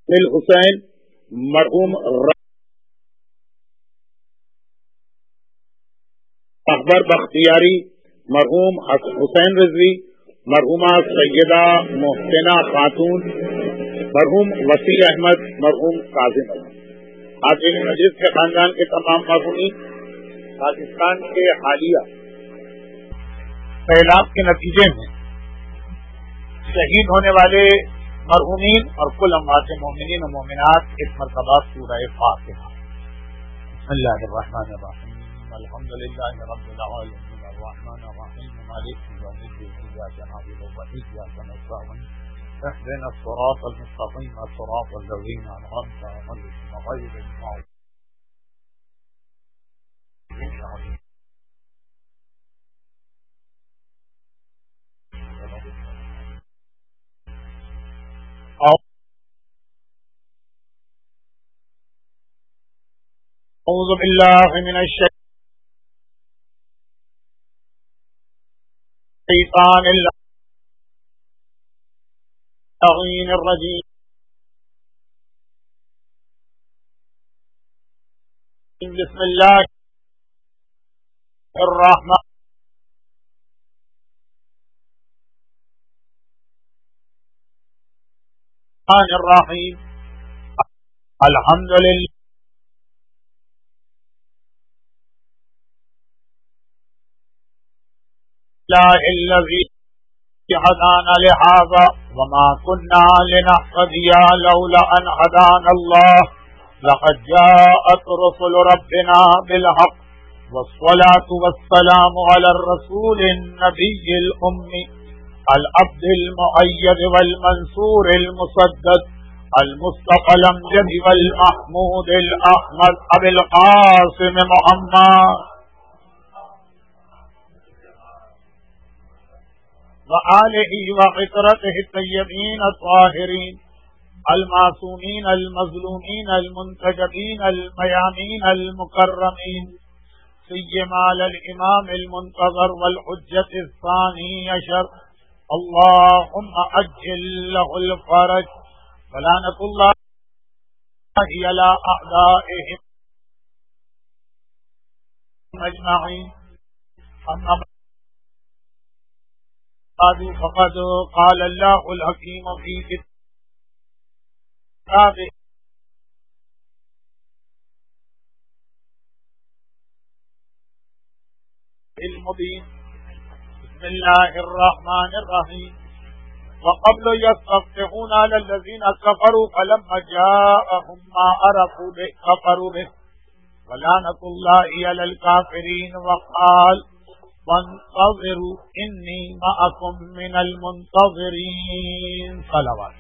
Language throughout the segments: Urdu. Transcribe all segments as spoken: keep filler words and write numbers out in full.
الحسین مرحوم اکبر بختیاری مرحوم حسین رضوی مرحومہ سیدہ محسنہ خاتون مرحوم وسیع احمد مرحوم کاظم احمد حاضرین مجلس کے خاندان کے تمام مرحومین پاکستان کے حالیہ سیلاب کے نتیجے میں شہید ہونے والے مرحومین اور کل اموات مومنین و مومنات ایک مرتبہ سورہ فاتحہ۔ بسم اللہ الرحمن الرحیم الحمد للہ رب العالمین الرحمن الرحیم مالک یوم الدین ایاک نعبد و ایاک نستعین اهدنا الصراط المستقیم صراط الذین انعمت علیہم غیر المغضوب عليهم اعوذ باللہ من الشیطان اللعین الرجیم بسم اللہ الرحمن الرحیم الحمد للہ الذي هدانا لهذا وما كنا لنهتدي لولا أن هدانا الله لقد جاءت رسل ربنا بالحق والصلاة والسلام على الرسول النبي الأمي العبد المؤيد والمنصور المسدد المصطفى الأمجد والمحمود الأحمد أبي القاسم محمد وآلہ وعطرته الطیبین الطاہرین المعصومین المظلومین المنتجبین المیامین المکرمین سیما الامام المنتظر والحجة الثانی عشر اللہم عجل له الفرج ولعنۃ اللہ علی اعدائهم اجمعین اما فقد قال الله الحكيم في كتابه المبين بسم الله الرحمن الرحيم وقبل يستفتحون على الذين كفروا فلما جاءهم ما عرفوا به كفروا به ولعنة الله على الكافرين وقال وانتظروا انی معکم من المنتظرین صلوات۔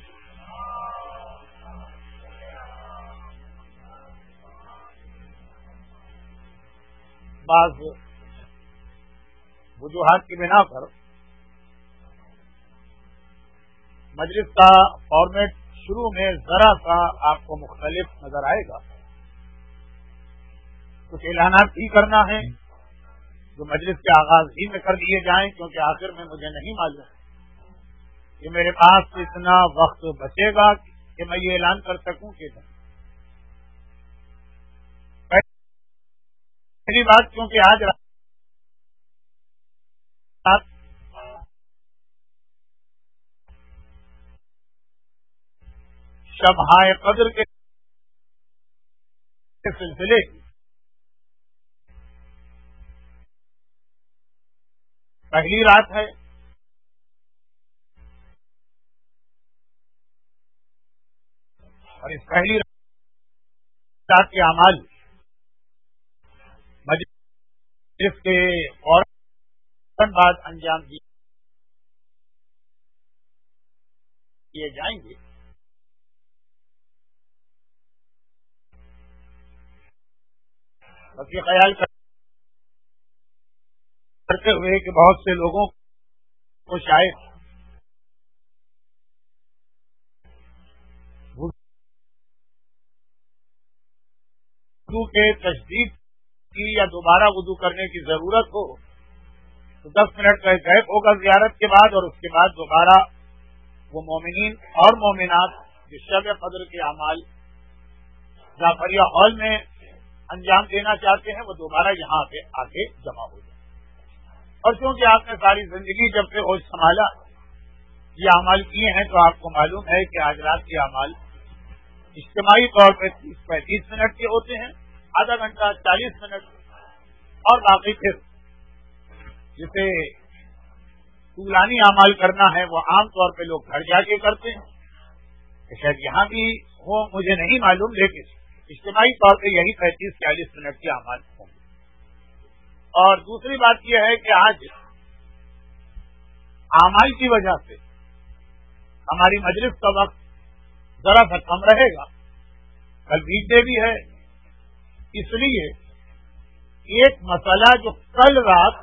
بعض وجوہات کی بنا پر مجلس کا فارمیٹ شروع میں ذرا سا آپ کو مختلف نظر آئے گا۔ کچھ اعلانات ہی کرنا ہے جو مجلس کے آغاز ہی میں کر دیے جائیں، کیونکہ آخر میں مجھے نہیں معلوم کہ میرے پاس اتنا وقت بچے گا کہ میں یہ اعلان کر سکوں کہ نہیں۔ پہلی بات، کیونکہ آج رات شب قدر کے سلسلے پہلی رات ہے، اور اس پہلی رات کے اعمال مجلس کے فوراً بعد انجام دیے جائیں گے۔ بس یہ خیال کر کرتے ہوئے کہ بہت سے لوگوں کو شاید وضو کے تجدید کی یا دوبارہ وضو کرنے کی ضرورت ہو تو دس منٹ کا گیپ ہوگا زیارت کے بعد، اور اس کے بعد دوبارہ وہ مومنین اور مومنات جو شب قدر کے اعمال جعفریہ ہال میں انجام دینا چاہتے ہیں وہ دوبارہ یہاں پہ آ کے جمع ہو جائے. اور چونکہ آپ نے ساری زندگی جب سے ہوش سنبھالا یہ اعمال کیے ہیں تو آپ کو معلوم ہے کہ آج رات کے اعمال اجتماعی طور پہ تیس پینتیس منٹ کے ہوتے ہیں, آدھا گھنٹہ چالیس منٹ, اور باقی پھر جسے طولانی اعمال کرنا ہے وہ عام طور پہ لوگ گھر جا کے کرتے ہیں. شاید یہاں بھی ہو مجھے نہیں معلوم, لیکن اجتماعی طور پہ یہی پینتیس چالیس منٹ کے اعمال ہوں گے. اور دوسری بات یہ ہے کہ آج اعمال کی وجہ سے ہماری مجلس کا وقت ذرا سا کم رہے گا. کل ویک ڈے بھی ہے, اس لیے ایک مسئلہ جو کل رات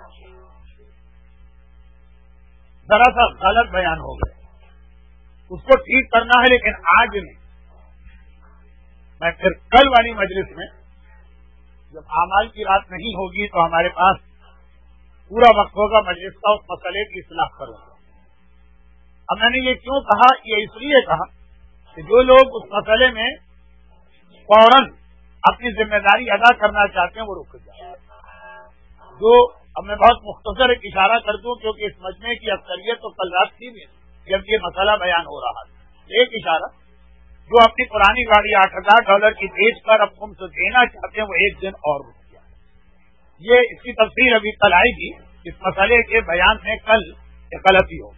ذرا سا غلط بیان ہو گیا اس کو ٹھیک کرنا ہے, لیکن آج نہیں. میں پھر کل والی مجلس میں جب اعمال کی رات نہیں ہوگی تو ہمارے پاس پورا وقت ہوگا مجلس کا, اس مسئلے کی اصلاح کروں گا. اب میں نے یہ کیوں کہا, یہ اس لیے کہا کہ جو لوگ اس مسئلے میں فوراً اپنی ذمہ داری ادا کرنا چاہتے ہیں وہ رک جائیں. جو اب میں بہت مختصر ایک اشارہ کر دوں کیونکہ اس مجمع کی اکثریت تو کل رات تھی بھی جب یہ مسئلہ بیان ہو رہا تھا. ایک اشارہ, جو اپنی پرانی گاڑی آٹھ ہزار ڈالر کی بیچ کر اب تم سے دینا چاہتے ہیں وہ ایک دن اور رک گیا. یہ اس کی تفصیل ابھی کل آئے گی. اس مسئلے کے بیان میں کل ایک غلطی ہو گئی.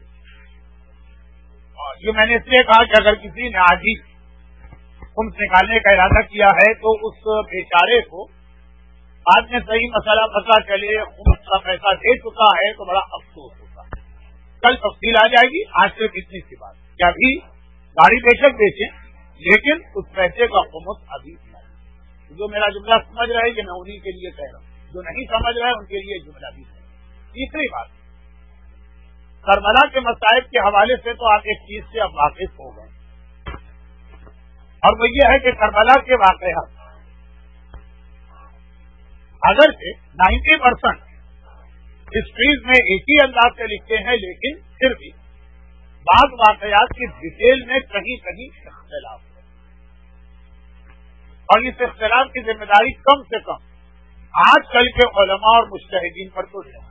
یہ میں نے اس لیے کہا کہ اگر کسی نے آج ہی خمس نکالنے کا ارادہ کیا ہے تو اس بیچارے کو بعد میں صحیح مسئلہ پتا چلے خمس کا پیسہ دے چکا ہے تو بڑا افسوس ہوتا ہے. کل تفصیل آ جائے گی. آج صرف اتنی سی بات کہ ابھی گاڑی بے شک بیچیں لیکن اس پیسے کا خمس ابھی نہیں. جو میرا جملہ سمجھ رہے ہیں میں انہیں کے لیے کہہ رہا ہوں, جو نہیں سمجھ رہے ان کے لیے جملہ بھی ہے. تیسری بات, کربلا کے مصائب کے حوالے سے تو آپ ایک چیز سے اب واقف ہو گئے, اور وہ یہ ہے کہ کربلا کے واقعات اگرچہ نائنٹی پرسینٹ ہسٹریز میں ایک ہی انداز سے لکھتے ہیں, لیکن پھر بھی بعض واقعات کی ڈیٹیل میں کہیں کہیں اختلاف ہے, اور اس اختلاف کی ذمہ داری کم سے کم آج کل کے علماء اور مجتہدین پر تو ہے.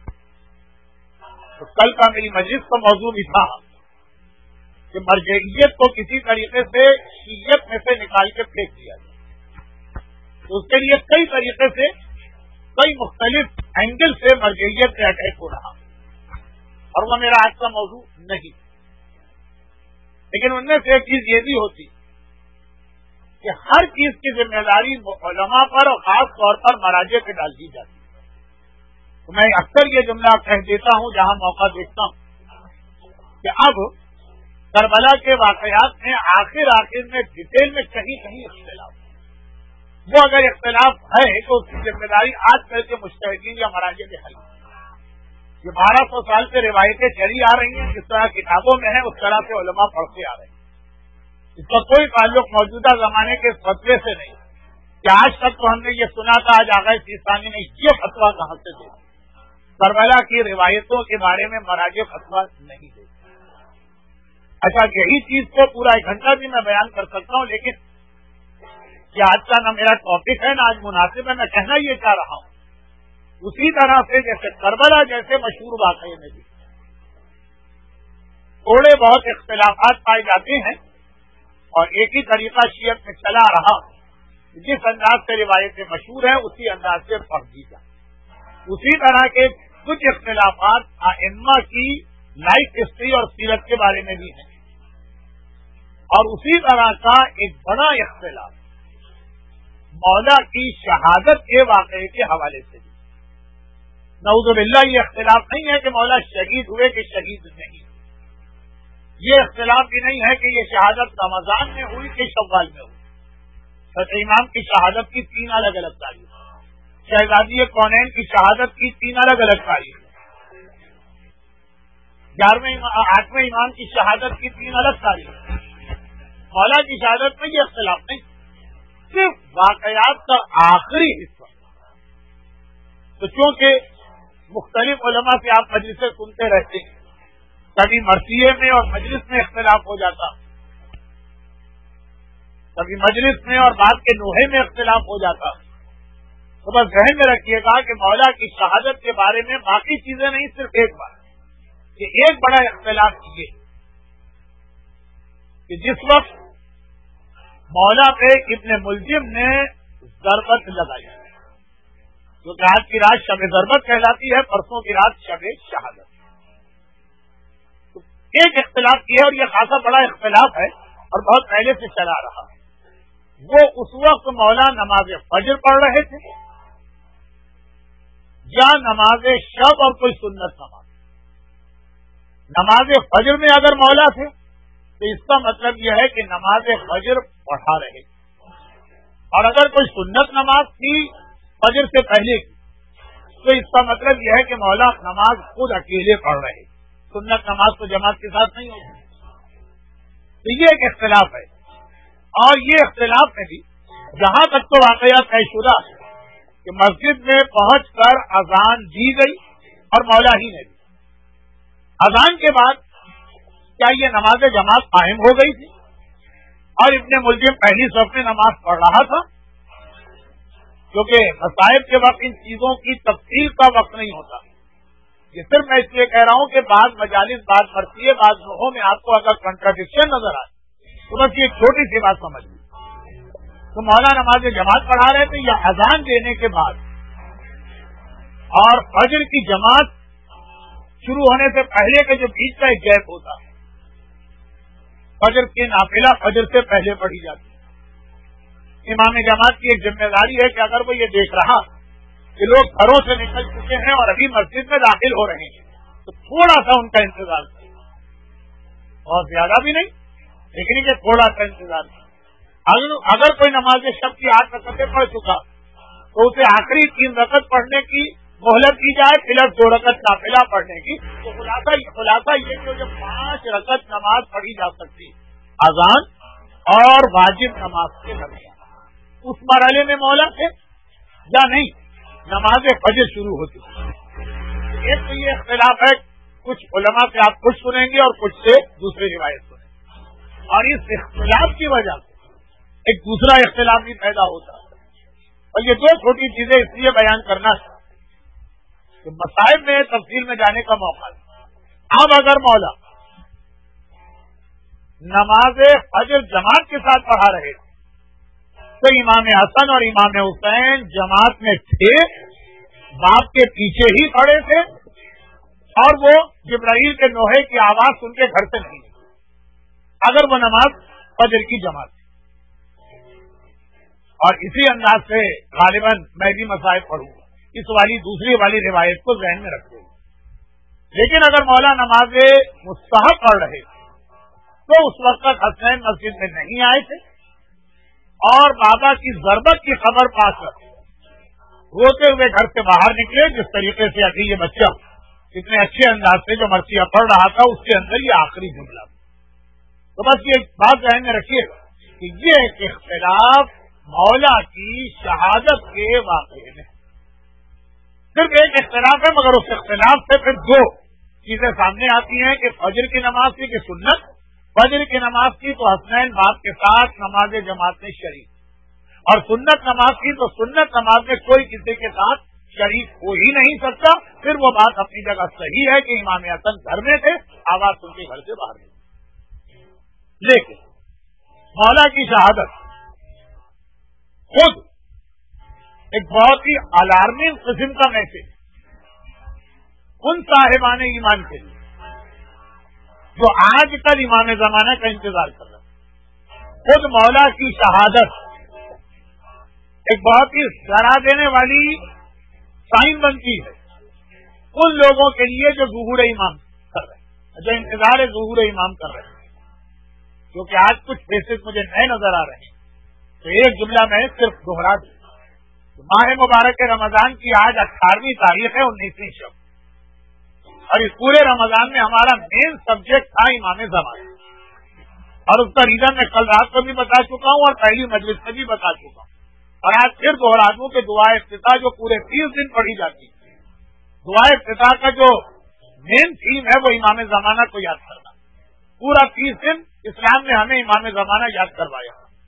تو کل کا میری مجلس کا موضوع بھی تھا کہ مرجعیت کو کسی طریقے سے شیعت میں سے نکال کے پھینک دیا جائے. تو اس کے لیے کئی طریقے سے کئی مختلف اینگل سے مرجعیت سے اٹیک ہو رہا, اور وہ میرا آج کا موضوع نہیں. لیکن ان میں سے ایک چیز یہ بھی ہوتی کہ ہر چیز کی ذمہ داری علماء پر اور خاص طور پر مراجع پہ ڈال دی جاتی ہے. تو میں اکثر یہ جملہ کہہ دیتا ہوں جہاں موقع دیکھتا ہوں کہ اب کربلا کے واقعات میں آخر آخر میں ڈیٹیل میں کہیں کہیں اختلاف ہے. وہ اگر اختلاف ہے تو اس کی ذمہ داری آج کل کے مجتہدین یا مراجع کے حل. یہ بارہ سو سال سے روایتیں چلی آ رہی ہیں, جس طرح کتابوں میں ہے اس طرح سے علماء پڑھتے آ رہے ہیں. اس کا کوئی تعلق موجودہ زمانے کے فتوے سے نہیں کہ آج تک تو ہم نے یہ سنا تھا آج آغا سیستانی نے یہ فتویٰ کہاں سے دیا. کربلا کی روایتوں کے بارے میں مراجع فتویٰ نہیں دے. اچھا, یہی چیز کو پورا ایک گھنٹہ بھی میں بیان کر سکتا ہوں, لیکن یہ آج کا نہ میرا ٹاپک ہے نہ آج مناسب ہے. میں کہنا یہ چاہ رہا ہوں اسی طرح سے جیسے کربلا جیسے مشہور واقعے میں بھی تھوڑے بہت اختلافات پائے جاتے ہیں, اور ایک ہی طریقہ شیعت میں چلا رہا. جس انداز سے روایتیں مشہور ہیں اسی انداز سے پڑھ دی جائے. اسی طرح کے کچھ اختلافات ائمہ کی لائف ہسٹری اور سیرت کے بارے میں بھی ہیں, اور اسی طرح کا ایک بڑا اختلاف مولا کی شہادت کے واقعے کے حوالے سے بھی. نعوذ باللہ, یہ اختلاف نہیں ہے کہ مولا شہید ہوئے کہ شہید نہیں. یہ اختلاف بھی نہیں ہے کہ یہ شہادت رمضان میں ہوئی کہ شوال میں ہوئی. حضرت امام کی شہادت کی تین الگ الگ تاریخ, شہزادی کونین کی شہادت کی تین الگ الگ تاریخ, گیارہویں آٹھویں امام کی شہادت کی تین الگ تاریخ. مولا کی شہادت میں یہ اختلاف نہیں, صرف واقعات کا آخری حصہ. تو چونکہ مختلف علماء سے آپ مجلسیں سنتے رہتے ہیں, کبھی مرثیے میں اور مجلس میں اختلاف ہو جاتا, کبھی مجلس میں اور بات کے نوحے میں اختلاف ہو جاتا، تو بس ذہن میں رکھیے گا کہ مولا کی شہادت کے بارے میں باقی چیزیں نہیں، صرف ایک بات کہ ایک بڑا اختلاف یہ کہ جس وقت مولا پہ ابن ملجم نے ضربت لگائی، کیونکہ آج کی رات شب ضربت کہلاتی ہے، پرسوں کی رات شب شہادت، تو ایک اختلاف یہ ہے اور یہ خاصا بڑا اختلاف ہے اور بہت پہلے سے چلا رہا۔ وہ اس وقت مولا نماز فجر پڑھ رہے تھے یا نماز شب اور کوئی سنت نماز؟ نماز فجر میں اگر مولا تھے تو اس کا مطلب یہ ہے کہ نماز فجر پڑھا رہے، اور اگر کوئی سنت نماز تھی فجر سے پہلے کی تو اس کا مطلب یہ ہے کہ مولا نماز خود اکیلے پڑھ رہے، سنت نماز تو جماعت کے ساتھ نہیں ہوتی۔ تو یہ ایک اختلاف ہے، اور یہ اختلاف میں بھی جہاں تک تو واقعات طے شدہ کہ مسجد میں پہنچ کر اذان دی گئی اور مولا ہی نے دی۔ اذان کے بعد کیا یہ نماز جماعت قائم ہو گئی تھی اور ابن ملجم پہلی صف میں نماز پڑھ رہا تھا؟ کیونکہ مصائب کے وقت ان چیزوں کی تفصیل کا وقت نہیں ہوتا، یہ صرف میں اس لیے کہہ رہا ہوں کہ بعض مجالس بعض مرتبہ بعض لوگوں میں آپ کو اگر کنٹراڈکشن نظر آئے تو بس یہ چھوٹی سی بات سمجھ لیں، تو مولا نماز جماعت پڑھا رہے تھے یا اذان دینے کے بعد اور فجر کی جماعت شروع ہونے سے پہلے کے جو بیچ کا ایک گیپ ہوتا ہے، فجر کی نافلہ فجر سے پہلے پڑھی جاتی ہے۔ امام جماعت کی ایک ذمہ داری ہے کہ اگر وہ یہ دیکھ رہا کہ لوگ گھروں سے نکل چکے ہیں اور ابھی مسجد میں داخل ہو رہے ہیں تو تھوڑا سا ان کا انتظار کرے، بہت زیادہ بھی نہیں لیکن کہ تھوڑا سا انتظار کرے۔ اگر کوئی نماز شب کی آٹھ رکعتیں پڑھ چکا تو اسے آخری تین رکعت پڑھنے کی مہلت دی جائے، پلس دو رکعت نافلہ پڑھنے کی، تو خلاصہ خلاصہ یہ کہ جو پانچ رکعت نماز پڑھی جا سکتی اذان اور واجب نماز کے درمیان، اس مرحلے میں مولا تھے یا نہیں؟ نماز فجر شروع ہوتی ہے۔ ایک تو یہ اختلاف ہے، کچھ علماء سے آپ کچھ سنیں گے اور کچھ سے دوسری روایت سنیں گے، اور اس اختلاف کی وجہ سے ایک دوسرا اختلاف بھی پیدا ہوتا ہے۔ اور یہ دو چھوٹی چیزیں اس لیے بیان کرنا ہے کہ مسائل میں تفصیل میں جانے کا موقع ہے۔ اب اگر مولا نماز فجر جماعت کے ساتھ پڑھا رہے تو امام حسن اور امام حسین جماعت میں تھے، باپ کے پیچھے ہی کھڑے تھے، اور وہ جبرائیل کے نوحے کی آواز سن کے گھر سے نہیں گئے اگر وہ نماز فجر کی جماعت تھی۔ اور اسی انداز سے غالباً میں بھی مسائل پڑھوں گا، اس والی دوسری والی روایت کو ذہن میں رکھتے ہوئے۔ لیکن اگر مولا نماز مستحب پڑھ رہے تو اس وقت تک حسنین مسجد میں نہیں آئے تھے، اور بابا کی ضربت کی خبر پا کر روتے ہوئے گھر سے باہر نکلے، جس طریقے سے ابھی یہ بچہ اتنے اچھے انداز سے جو مرثیہ پڑھ رہا تھا اس کے اندر یہ آخری جملہ۔ تو بس یہ بات ذہن میں رکھیے گا کہ یہ ایک اختلاف مولا کی شہادت کے واقعے میں صرف ایک اختلاف ہے، مگر اس اختلاف سے پھر دو چیزیں سامنے آتی ہیں کہ فجر کی نماز کی کہ سنت، فجر کی نماز کی تو حسنین باپ کے ساتھ نماز جماعت میں شریک، اور سنت نماز کی تو سنت نماز میں کوئی کسی کے ساتھ شریک ہو ہی نہیں سکتا۔ پھر وہ بات اپنی جگہ صحیح ہے کہ امام حسن گھر میں تھے، آواز سن کے گھر سے باہر گئے، لیکن مولا کی شہادت خود ایک بہت ہی الارمنگ قسم کا میسج ان صاحبان ایمان کے لیے جو آج کل امام زمانہ کا انتظار کر رہے ہیں۔ خود مولا کی شہادت ایک بہت ہی ڈرا دینے والی سائن بنتی ہے ان لوگوں کے لیے جو ظہور امام کر رہے ہیں، جو انتظار ظہور امام کر رہے ہیں، کیونکہ آج کچھ فیسز مجھے نئے نظر آ رہے ہیں، تو ایک جملہ میں صرف دوہرا دوں۔ ماہ مبارک رمضان کی آج اٹھارہویں تاریخ ہے، انیسویں شب، اور اس پورے رمضان میں ہمارا مین سبجیکٹ تھا امام زمانہ، اور اس کا ریزن میں کل رات کو بھی بتا چکا ہوں اور پہلی مجلس میں بھی بتا چکا ہوں، اور آج پھر دوہرا دوں کہ دعا افتتاح جو پورے تیس دن پڑھی جاتی ہے، دعا افتتاح کا جو مین تھیم ہے وہ امام زمانہ کو یاد کرنا۔ پورا تیس دن اسلام نے ہمیں امام زمانہ یاد کروایا،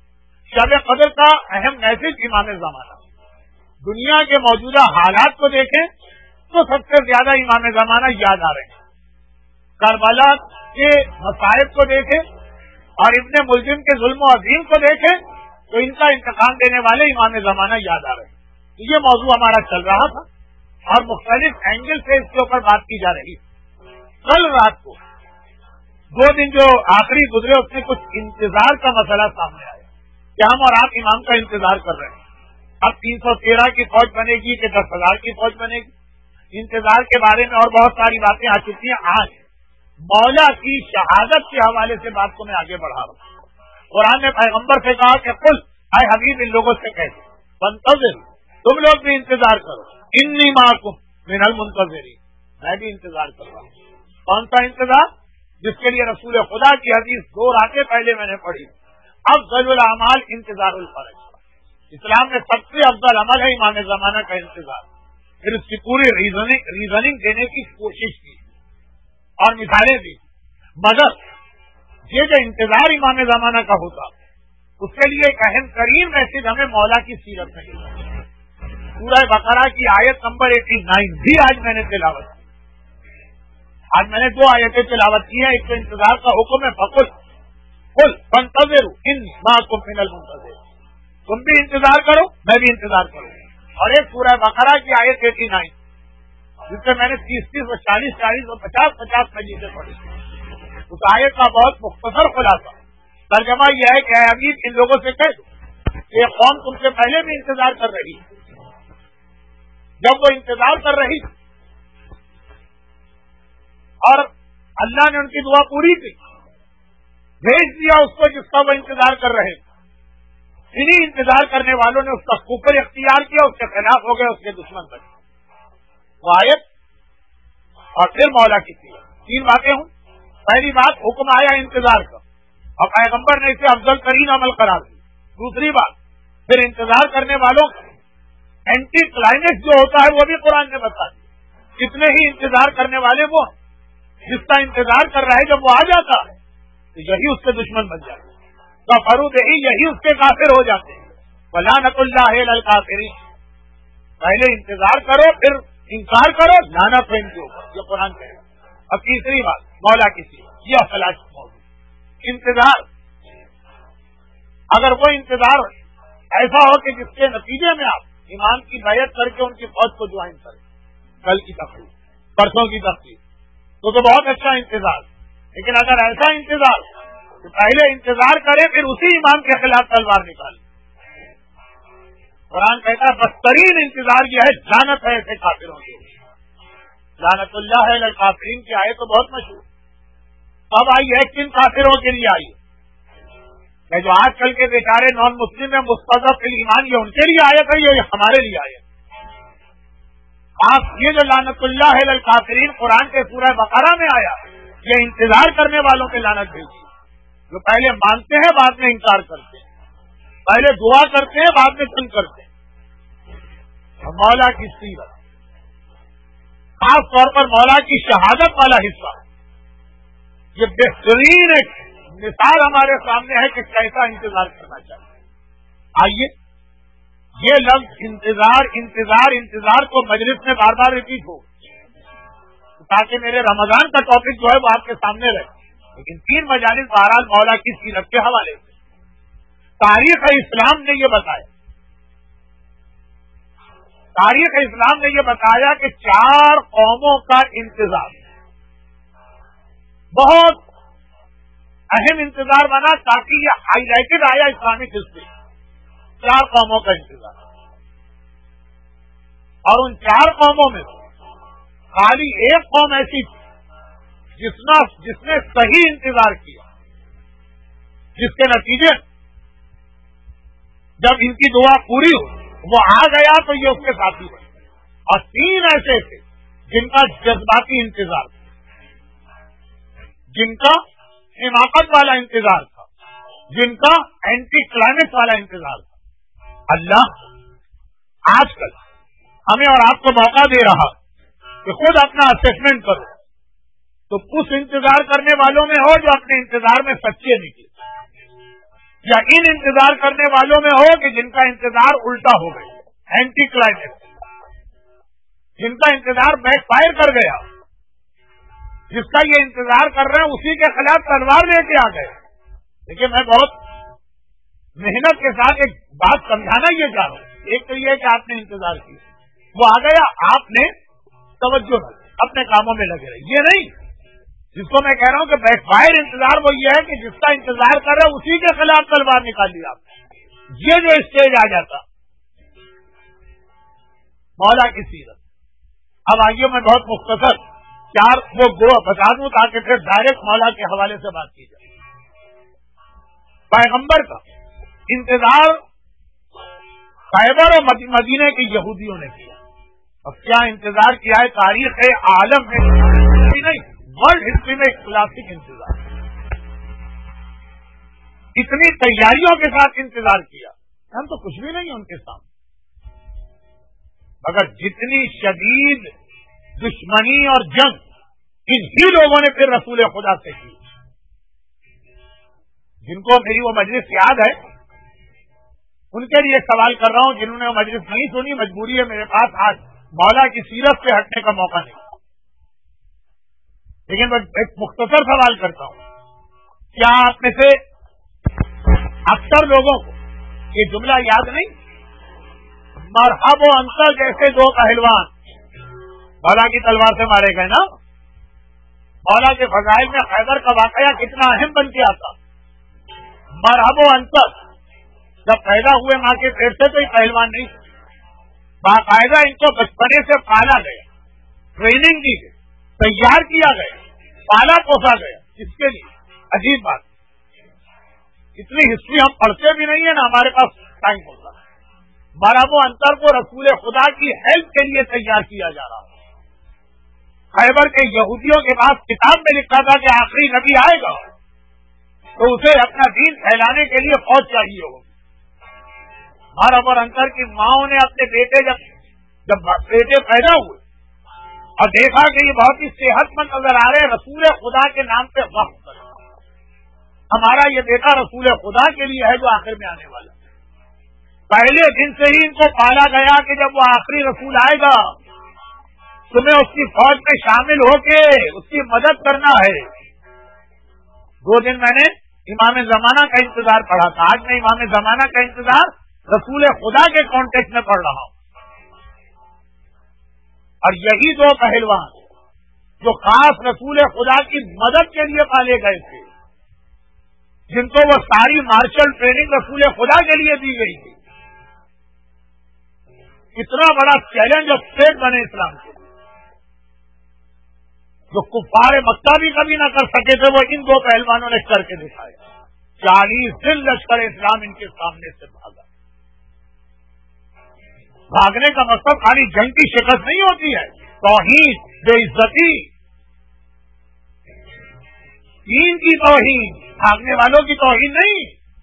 شب قدر کا اہم میسج امام زمانہ. دنیا کے موجودہ حالات کو دیکھیں تو سب سے زیادہ امام زمانہ یاد آ رہے ہیں. کربلا کے مصائب کو دیکھیں اور ابن ملجم کے ظلم و عظیم کو دیکھیں تو ان کا انتقام دینے والے امام زمانہ یاد آ رہے ہیں. تو یہ موضوع ہمارا چل رہا تھا اور مختلف اینگل سے اس کے اوپر بات کی جا رہی ہے. کل رات کو دو دن جو آخری گزرے اس میں کچھ انتظار کا مسئلہ سامنے آیا کہ ہم اور آپ امام کا انتظار کر رہے ہیں. اب تین سو تیرہ کی فوج بنے گی کہ دس ہزار کی فوج بنے گی. انتظار کے بارے میں اور بہت ساری باتیں آ چکی ہیں. آج مولا کی شہادت کے حوالے سے بات کو میں آگے بڑھا رہا ہوں. قرآن نے پیغمبر سے کہا کہ قل اے حبیب ان لوگوں سے کہہ منتظر تم لوگ بھی انتظار کرو. انی معکم من المنتظرین میں بھی انتظار کر رہا ہوں. کون سا انتظار؟ جس کے لیے رسول خدا کی حدیث دو راتیں پہلے میں نے پڑھی. افضل الاعمال انتظار الفرج. اسلام میں سب سے افضل عمل ہے امام زمانہ کا انتظار. پھر اس کی پوری ریزننگ ریزننگ دینے کی کوشش کی اور مثالیں دی. مگر یہ جو انتظار امام زمانہ کا ہوتا اس کے لیے ایک اہم ترین میسج ہمیں مولا کی سیرت میں ملتا. سورہ بقرہ کی آیت نمبر ایٹی نائن بھی آج میں نے تلاوت کی. آج میں نے دو آیتیں تلاوت کی ہیں. ایک تو انتظار کا حکم ہے فقل قل فانتظروا انی معکم من المنتظرین. تم بھی انتظار کرو میں بھی انتظار کروں. اور ایک سورہ بقرہ کی آیت ایٹی نائن جس سے میں نے تیس تیس اور چالیس چالیس اور پچاس پچاس مجیدیں پڑھی. اس آیت کا بہت مختصر خلاصہ ترجمہ یہ ہے کہ اے حبیب ان لوگوں سے کہہ دو کہ یہ قوم تم سے پہلے بھی انتظار کر رہی ہے. جب وہ انتظار کر رہی اور اللہ نے ان کی دعا پوری کی بھیج دیا اس کو جس کا وہ انتظار کر رہے تھے. انہیں انتظار کرنے والوں نے اس کا کفر اختیار کیا اس کے خلاف ہو گئے اس کے دشمن بنے. وہ آیت اور پھر مولا کی تھی. تین باتیں ہوں. پہلی بات حکم آیا انتظار کا اور پیغمبر نے اسے افضل ترین عمل قرار دی. دوسری بات پھر انتظار کرنے والوں کا اینٹی کلائمیکس جو ہوتا ہے وہ بھی قرآن نے بتا دیا. کتنے ہی انتظار کرنے والے وہ جس کا انتظار کر رہا ہے جب وہ آ جاتا ہے تو یہی اس کے دشمن بن جاتے ہیں. تو فرود ہی یہی اس کے کافر ہو جاتے ہیں. ولعنت اللہ علی الکافرین. پہلے انتظار کرو پھر انکار کرو لعنت ہے ان کے اوپر. یہ قرآن کہے گا. اب تیسری بات مولا کسی یہ اخلاق موضوع انتظار. اگر وہ انتظار ایسا ہو کہ جس کے نتیجے میں آپ ایمان کی بیعت کر کے ان کی فوج کو جوائن کریں کل کی تقریر پرسوں کی تقریر تو تو بہت اچھا انتظار. لیکن اگر ایسا انتظار تو پہلے انتظار کرے پھر اسی ایمان کے خلاف تلوار نکالے. قرآن کہتا ہے بدترین انتظار یہ ہے لعنت ہے ایسے کافروں کے. لعنت اللہ علی الکافرین کی آیت تو بہت مشہور. کب آئی ہے کن کافروں کے لیے آئی ہے؟ جو آج کل کے بیچارے نان مسلم میں مستضعف ایمان یہ ان کے لیے آیت ہے یہ ہمارے لیے آیت. آپ یہ جو لعنت اللہ علی الکافرین قرآن کے سورہ بقرہ میں آیا یہ انتظار کرنے والوں کے لعنت بھیجی جو پہلے مانتے ہیں بعد میں انکار کرتے ہیں. پہلے دعا کرتے ہیں بعد میں تنگ کرتے ہیں. مولا کی سیرت خاص طور پر مولا کی شہادت والا حصہ یہ بہترین ایک مثال ہمارے سامنے ہے کہ کیسا انتظار کرنا چاہیے. آئیے یہ لفظ انتظار انتظار انتظار کو مجلس میں بار بار ریپیٹ ہو تاکہ میرے رمضان کا ٹاپک جو ہے وہ آپ کے سامنے رہے. لیکن تین مجالس بہرحال مولا کی سیرت کے حوالے سے تاریخ اسلام نے یہ بتایا تاریخ اسلام نے یہ بتایا کہ چار قوموں کا انتظار بہت اہم انتظار بنا تاکہ یہ ہائی لائٹڈ آیا اسلامک ہسٹری. چار قوموں کا انتظار اور ان چار قوموں میں خالی ایک قوم ایسی تھی جس نے جس نے صحیح انتظار کیا جس کے نتیجے جب ان کی دعا پوری ہو وہ آ گیا تو یہ اس کے ساتھی بنے. اور تین ایسے تھے جن کا جذباتی انتظار تھا جن کا حماقت والا انتظار تھا جن کا اینٹی کلائمیکس والا انتظار تھا. اللہ آج کل ہمیں اور آپ کو موقع دے رہا کہ خود اپنا اسسمنٹ کرو تو اس انتظار کرنے والوں میں ہو جو اپنے انتظار میں سچے نکلے. یا ان انتظار کرنے والوں میں ہو کہ جن کا انتظار الٹا ہو گئی، اینٹی کلائمیکس، جن کا انتظار بیک فائر کر گیا، جس کا یہ انتظار کر رہے ہیں اسی کے خلاف تلوار لے کے آ گئے. دیکھیے میں بہت محنت کے ساتھ ایک بات سمجھانا یہ چاہ رہا ہوں. ایک تو یہ کہ آپ نے انتظار کیا، وہ آ گیا، آپ نے توجہ نہ دی، اپنے کاموں میں لگے رہے. یہ نہیں، جس کو میں کہہ رہا ہوں کہ بیک فائر انتظار وہ یہ ہے کہ جس کا انتظار کر رہے اسی کے خلاف تلوار نکال لی آپ نے. یہ جو اسٹیج آ جاتا مولا کی سیرت. اب آئیے میں بہت مختصر چار وہ گو بتا دوں تاکہ پھر ڈائریکٹ مولا کے حوالے سے بات کی جائے. پیغمبر کا انتظار خیبر اور مدینے کے یہودیوں نے کیا. اب کیا انتظار کیا ہے، تاریخ عالم میں نہیں، ورلڈ ہسٹری میں ایک کلاسک انتظار. اتنی تیاریوں کے ساتھ انتظار کیا، ہم تو کچھ بھی نہیں ان کے سامنے. مگر جتنی شدید دشمنی اور جنگ ان ہی لوگوں نے پھر رسول خدا سے کی. جن کو میری وہ مجلس یاد ہے ان کے لیے سوال کر رہا ہوں، جنہوں نے وہ مجلس نہیں سنی، مجبوری ہے میرے پاس آج مولا کی سیرت سے ہٹنے کا موقع نہیں. لیکن میں ایک مختصر سوال کرتا ہوں، کیا آپ میں سے اکثر لوگوں کو یہ جملہ یاد نہیں؟ مرحب و انصر جیسے دو پہلوان مولا کی تلوار سے مارے گئے نا. مولا کے فضائل میں خیبر کا واقعہ کتنا اہم بن کے آتا. مرحب و انصر جب پیدا ہوئے ماں کے پیٹ سے تو یہ پہلوان نہیں، باقاعدہ ان کو بچپنے سے پالا گیا، ٹریننگ دی گئی، تیار کیا گیا، پالا پوسا گیا. اس کے لیے عجیب بات، اتنی ہسٹری ہم پڑھتے بھی نہیں ہے نا ہمارے پاس ٹائم ہوتا. مرحب و انصر کو رسول خدا کی ہیلپ کے لیے تیار کیا جا رہا ہے. خیبر کے یہودیوں کے پاس کتاب میں لکھا تھا کہ آخری نبی آئے گا تو اسے اپنا دین پھیلانے کے لیے فوج چاہیے ہوگی. مرحب اور انصر کی ماؤں نے اپنے بیٹے جب جب بیٹے پیدا ہوئے اور دیکھا کہ یہ بہت ہی صحت مند نظر آ رہے ہیں، رسول خدا کے نام پہ وقف کرے، ہمارا یہ بیٹا رسول خدا کے لیے ہے جو آخر میں آنے والا. پہلے دن سے ہی ان کو پالا گیا کہ جب وہ آخری رسول آئے گا تمہیں اس کی فوج میں شامل ہو کے اس کی مدد کرنا ہے. دو دن میں نے امام زمانہ کا انتظار پڑھا تھا، آج میں امام زمانہ کا انتظار رسول خدا کے کانٹیکٹ میں پڑھ رہا ہوں. اور یہی دو پہلوان جو خاص رسول خدا کی مدد کے لیے پالے گئے تھے، جن کو وہ ساری مارشل ٹریننگ رسول خدا کے لیے دی گئی تھی، اتنا بڑا چیلنج اور اسٹیٹ بنے اسلام کے جو کفار مکہ بھی کبھی نہ کر سکے تھے، وہ ان دو پہلوانوں نے کر کے دکھائے. چالیس دن لشکر اسلام ان کے سامنے سے بھاگا. بھاگنے کا مطلب خالی جنگ کی شکست نہیں ہوتی ہے، توہین، بے عزتی، دین کی توہین، بھاگنے والوں کی توہین نہیں.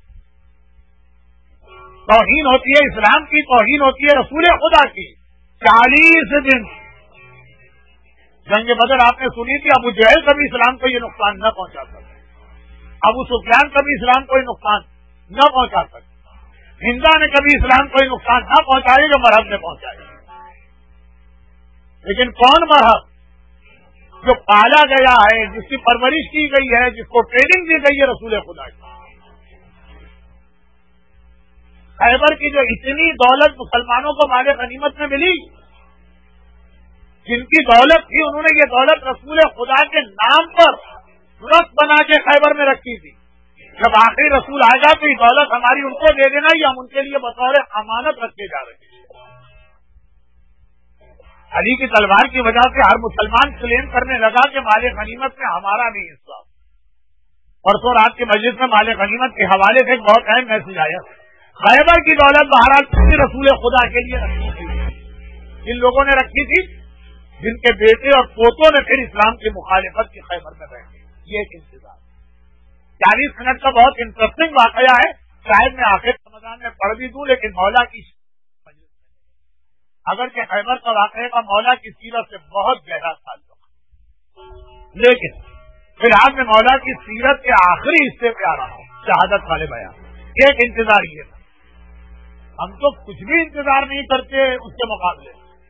توہین ہوتی ہے اسلام کی، توہین ہوتی ہے رسول خدا کی. چالیس دن جنگ بدر آپ نے سنی تھی، ابو جہل کبھی اسلام کو یہ نقصان نہ پہنچا سکے، ابو سفیان کبھی اسلام کو یہ نقصان نہ پہنچا سکے، ہندا نے کبھی اسلام کو یہ نقصان نہ پہنچایا جو مرحب نے پہنچایا. لیکن کون مرحب جو پالا گیا ہے، جس کی پرورش کی گئی ہے، جس کو ٹریننگ دی گئی ہے رسول خدا کی. خیبر کی جو اتنی دولت مسلمانوں کو مال غنیمت میں ملی، جن کی دولت تھی انہوں نے یہ دولت رسول خدا کے نام پر رخ بنا کے خیبر میں رکھی تھی. جب آخری رسول آئے گا تو یہ دولت ہماری ان کو دے دینا، یہ ہم ان کے لیے بطور امانت رکھے جا رہے ہیں. علی کی تلوار کی وجہ سے ہر مسلمان کلیم کرنے لگا کہ مال غنیمت میں ہمارا بھی حصہ. پرسوں رات کی مجلس میں مال غنیمت کے حوالے سے ایک بہت اہم میسج آیا. خیبر کی دولت بہرحال رسول خدا کے لیے رکھی تھی. جن لوگوں نے رکھی تھی، جن کے بیٹے اور پوتوں نے پھر اسلام کی مخالفت کی خیبر میں بیٹھے. یہ ایک انتظار. چالیس منٹ کا بہت انٹرسٹنگ واقعہ ہے، شاید میں آخر رمضان میں پڑھ بھی دوں، لیکن مولا کی اگرچہ خیبر کا واقعہ کا مولا کی سیرت سے بہت گہرا تعلق، لیکن فی الحال میں مولا کی سیرت کے آخری حصے پہ آ رہا ہوں، شہادت والے بیان. ایک انتظار یہ تھا. ہم تو کچھ بھی انتظار نہیں کرتے اس کے مقابلے.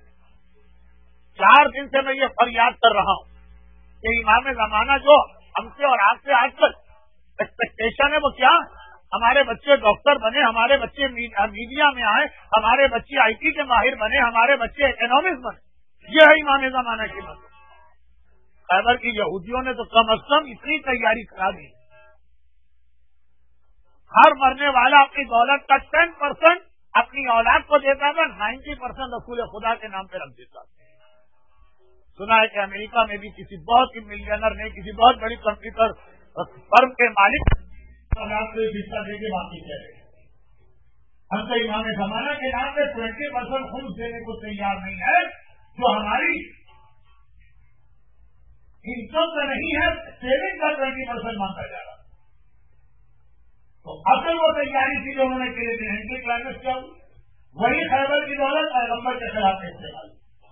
چار دن سے میں یہ فریاد کر رہا ہوں کہ امام زمانہ جو ہم سے اور آپ سے آج کل ایکسپیکٹیشن ہے وہ کیا؟ ہمارے بچے ڈاکٹر بنے، ہمارے بچے میڈیا میں آئے، ہمارے بچے آئی ٹی کے ماہر بنے، ہمارے بچے اکنامکس بنے. یہ ہے امام زمانہ کی مطلب. خیبر کی یہودیوں نے تو کم از کم اتنی تیاری کرا دی. ہر مرنے والا اپنی دولت کا ٹین پرسینٹ اپنی اولاد کو دیتا تھا، نائنٹی پرسینٹ رسول خدا کے نام پہ رکھ دیتا تھا. سنا ہے کہ امریکہ میں بھی کسی بہت ہی ملینر نے کسی بہت بڑی کمپیوٹر فرم کے مالک سے حصہ دے کے باقی کہہ رہے ہم تو امام زمانہ کے نام پہ ٹوینٹی پرسینٹ خود دینے کو تیار نہیں ہے، جو ہماری انکم کا نہیں ہے سیونگ کا ٹوینٹی پرسینٹ مانگا جا رہا. تو اصل وہ تیاری تھی جو انہوں نے کی تھی اینٹی کلائمیٹ کیا ہوئی، وہی خیبر کی دولت پیغمبر کے خلاف استعمال.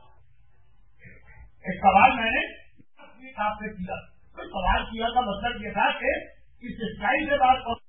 ایک سوال میں نے آپ سے کیا، سوال کیا کا مطلب یہ تھا کہ اس سچائی سے بات کروں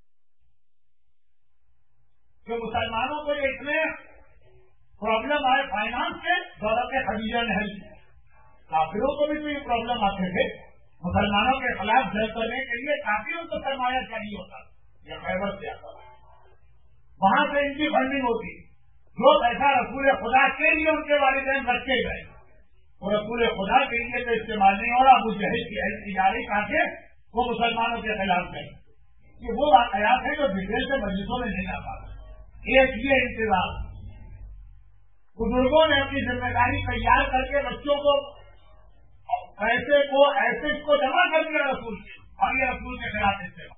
کہ مسلمانوں کو یہ اتنے پرابلم آئے فائنانس کے دولت خدیجہ نے حل کیا. کافروں کو بھی تو یہ پرابلم آتے تھے، مسلمانوں کے خلاف جنگ کرنے کے لیے کافروں کو سرمایہ چاہیے ہوتا یا خیبر سے آتا، وہاں سے ان کی فنڈنگ ہوتی. جو پیسہ رسول خدا کے لیے ان کے والدین رکھے گئے اور رسول خدا کے لیے تو استعمال نہیں ہو رہا. ابو جہل کی حل تجاری کہاں سے وہ مسلمانوں کے خلاف ہے. یہ وہ واقعات ہیں جو ڈیٹیل سے مجلسوں میں نہیں آ پاتے. ایک یہ انتظام بزرگوں نے اپنی ذمہ داری تیار کر کے بچوں کو پیسے کو ایسے کو جمع کر دیا رسول سے، اور یہ رسول کے خلاف استعمال.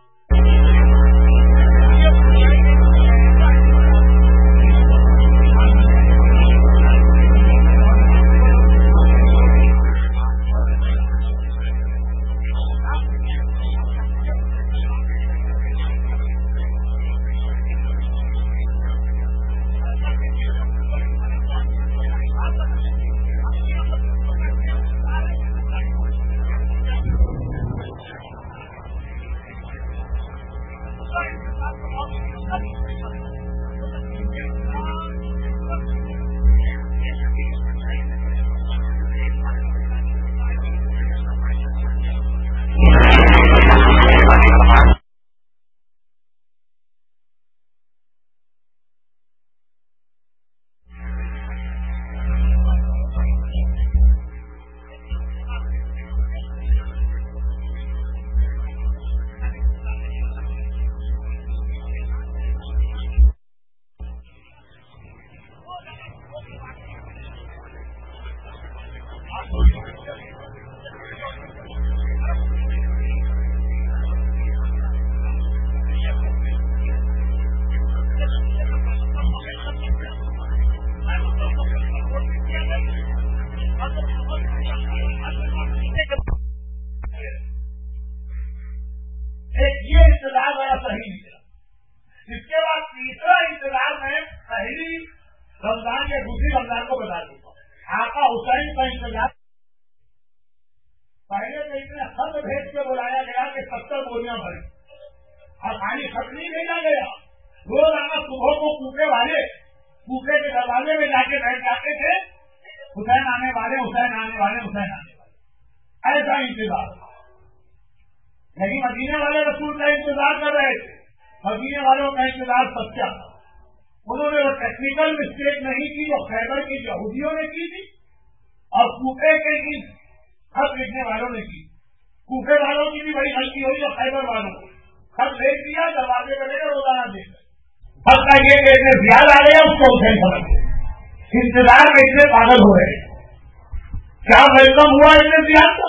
انتظار میں اتنے پاگل ہو رہے ہیں، کیا ویلکم ہوا اتنے زیاد کا؟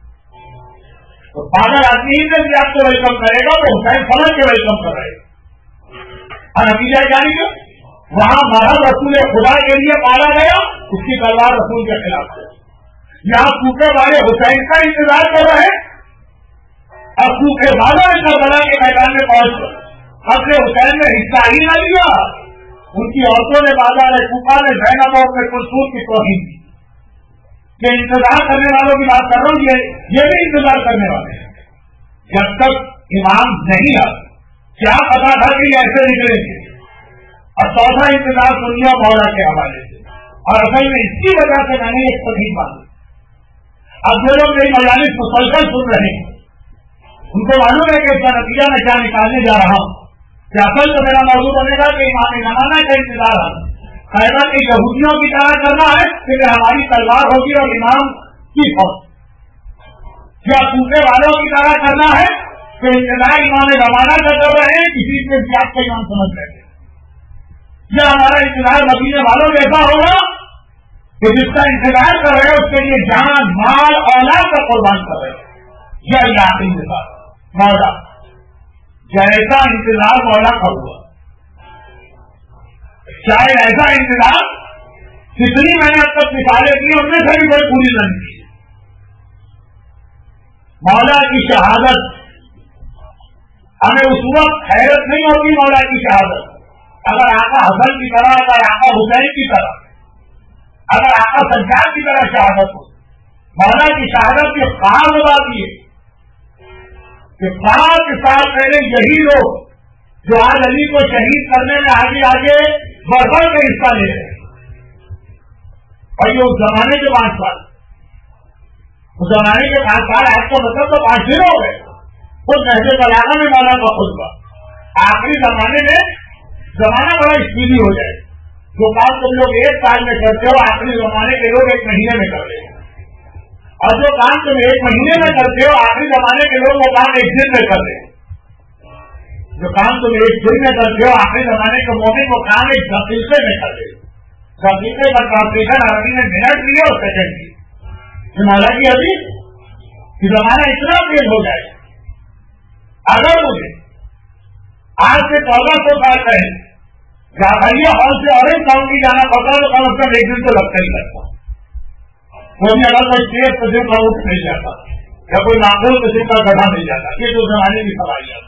تو پاگل آدمی ہی سے زیاد کو ویلکم کرے گا، وہ حسین سمجھ کے ویلکم کر رہے گا. اور نتیجہ جانی گا وہاں محض رسول خدا کے لیے مارا گیا، اس کی تلوار رسول کے خلاف ہے. یہاں کوفے والے حسین کا انتظار کر رہے ہیں اور کوفے والوں نے کربلا کے میدان میں پہنچ کر قتل حسین میں حصہ ہی نہ لیا. ان کی عورتوں نے بازار کوفہ میں زینب اور میں کلثوم کی توہین کی. کہ انتظار کرنے والوں کی بات کر رہا ہوں، یہ یہ بھی انتظار کرنے والے ہیں جب تک امام نہیں آتا. کیا پتا تھا کہ یہ ایسے نکلیں گے. اور چوتھا انتظار دنیا مولا کے حوالے سے. اور اصل میں اس کی وجہ سے میں نے ایک تقریب باندھی. اب جو لوگ میری مجالس مسلسل سن رہے ہیں ان کو معلوم ہے کہ اس کا نتیجہ میں کیا نکالنے جا رہا ہوں. کہ اصل تو میرا موضوع بنے گا کہ امام زمانہ کا انتظار ہے. خیبر کے یہودیوں کی طرح کرنا ہے کہ ہماری تلوار ہوگی اور امام کی فوج. کیا کوفے والوں کی طرح کرنا ہے کہ انتظار امام زمانہ کا کر رہے ہیں کسی سے زیادہ کا امام سمجھ رہے ہیں. یا ہمارا انتظار مدینے والوں جیسا ہوگا کہ جس کا انتظار کر رہے ہیں اس کے لیے جان مال اولاد کا قربان کر رہے ہیں. یا اللہ انتظار مولا جیسا انتظار مولا کا ہوا چاہے ایسا انتظار جتنی میں نے اب تک مثالیں کی ان میں سے بھی کوئی پوری نہیں کی. مولا کی شہادت ہمیں اس وقت حیرت نہیں ہوتی. مولا کی شہادت اگر آقا حسن کی طرح اگر آقا حسین کی طرح اگر آقا سجاد کی طرح شہادت ہو. مولا کی شہادت کی خاص بات یہ کہ پانچ سال پہلے یہی لوگ جو آج علی کو شہید کرنے میں آگے آگے بڑھ بڑھ کے حصہ لے رہے ہیں. اور یہ اس زمانے کے پانچ سال اس زمانے کے پانچ سال آج کا مطلب تو پانچ دن ہو گئے. خود نہج بلاغہ میں مولا کا خطبہ آخری زمانے میں زمانہ بڑا اسپیڈی ہو جائے. جو کام تم لوگ ایک سال میں کرتے ہو آخری زمانے کے لوگ ایک مہینے میں کر لیں. اور جو کام تم ایک مہینے میں کرتے ہو آخری زمانے کے لوگ وہ کام ایک دن میں کر لیں. جو کام تم ایک دن میں کرتے ہو آخری زمانے کے مومن وہ کام ایک دقیقے میں کر لیں. دقیقے کا ٹرانسلیشن عربی میں منٹ بھی ہے اور سیکنڈ بھی. مولا کی ابھی کہ زمانہ اتنا تیز ہو جائے. اگر مجھے آج سے چودہ سو سال پہلے جاغریہ ہال سے اورنج کاؤنٹی جانا پڑتا تو کم از کم ایک دن تو لگتا ہی لگتا. وہ بھی اگر کوئی تیز قسم کا اٹھ نہیں جاتا یا کوئی معقول قسم کا گڑھا نہیں جاتا. یہ جو زمانے کی سواریاں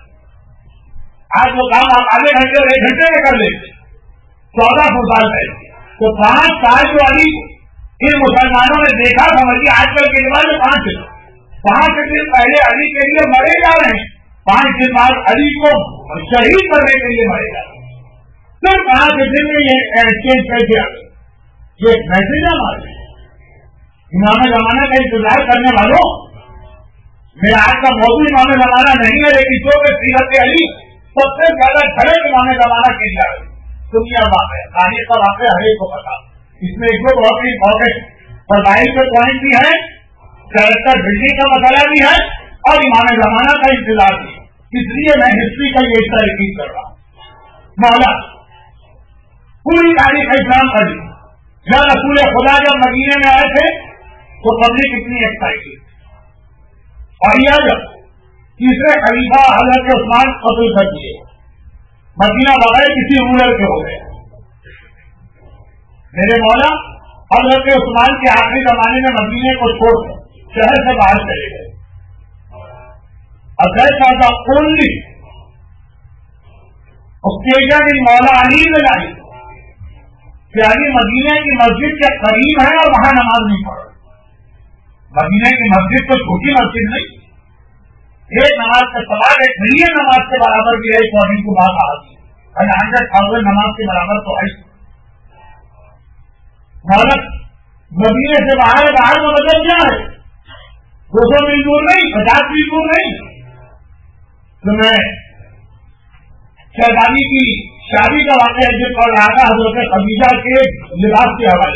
آج وہ کام آپ آدھے گھنٹے اور ایک گھنٹے میں کر لیتے چودہ سو سال پہلے. تو پانچ سال جو علی ان مسلمانوں نے دیکھا سمجھیے آج کل کے بعد پانچ دن پانچ دن پہلے علی کے لیے مرے جا رہے ہیں. پانچ دن بعد علی کو شہید کرنے کے لیے مرے جا رہے ہیں. پھر پانچ دن میں یہ ایکسچینج کیسے آ گئے. یہ ایک میسج ہے ہمارے امام زمانہ کا انتظار کرنے والوں. میرا آج کا موضوع امام زمانہ نہیں ہے لیکن جو کہ سیرت علی سب سے زیادہ کھڑے امام زمانہ کے لیے آئے. دنیا واقع ہے تاریخ کا واقع ہر ایک کو پتا. اس میں ایک دو بہت ہی امپورٹنٹ فضائل کے پوائنٹ بھی ہے کیریکٹر بلڈنگ کا مسئلہ بھی ہے اور امام زمانہ کا انتظار بھی. اس لیے میں ہسٹری کا یہ حصہ ریپیٹ کر رہا ہوں. مولا پوری تاریخ اسلام پڑھی. جب رسول خدا جب مدینے میں آئے تھے تو پبلک اتنی ایکسائٹیڈ. اور یہ جب تیسرے خلیفہ حضرت عثمان قبول کر دیے مدینہ بغیر کسی رولر کے ہو گئے. میرے مولا حضرت عثمان کے آخری زمانے میں مدینے کو چھوڑ کر شہر سے باہر چلے گئے. ایسا تھا اونلی اوکیزن ان مولا علی میں لائی کہ علی مدینے کی مسجد کے قریب ہے اور وہاں نماز نہیں پڑھ. مدینے کی مسجد تو چھوٹی مسجد نہیں. ایک نماز کے سوال ایک ملین نماز کے برابر بھی ہے. اکارڈنگ ٹو بات آتی ہے ہنڈریڈ تھاؤزینڈ نماز کے برابر تو ہے. مالک مدینے سے باہر باہر کا مطلب کیا ہے؟ دو سو میل دور نہیں, پچاس میل دور نہیں. تو میں شہزادی کی شادی کا واقعہ ذکر کر رہا تھا حضرت خدیجہ کے لباس کے حوالے.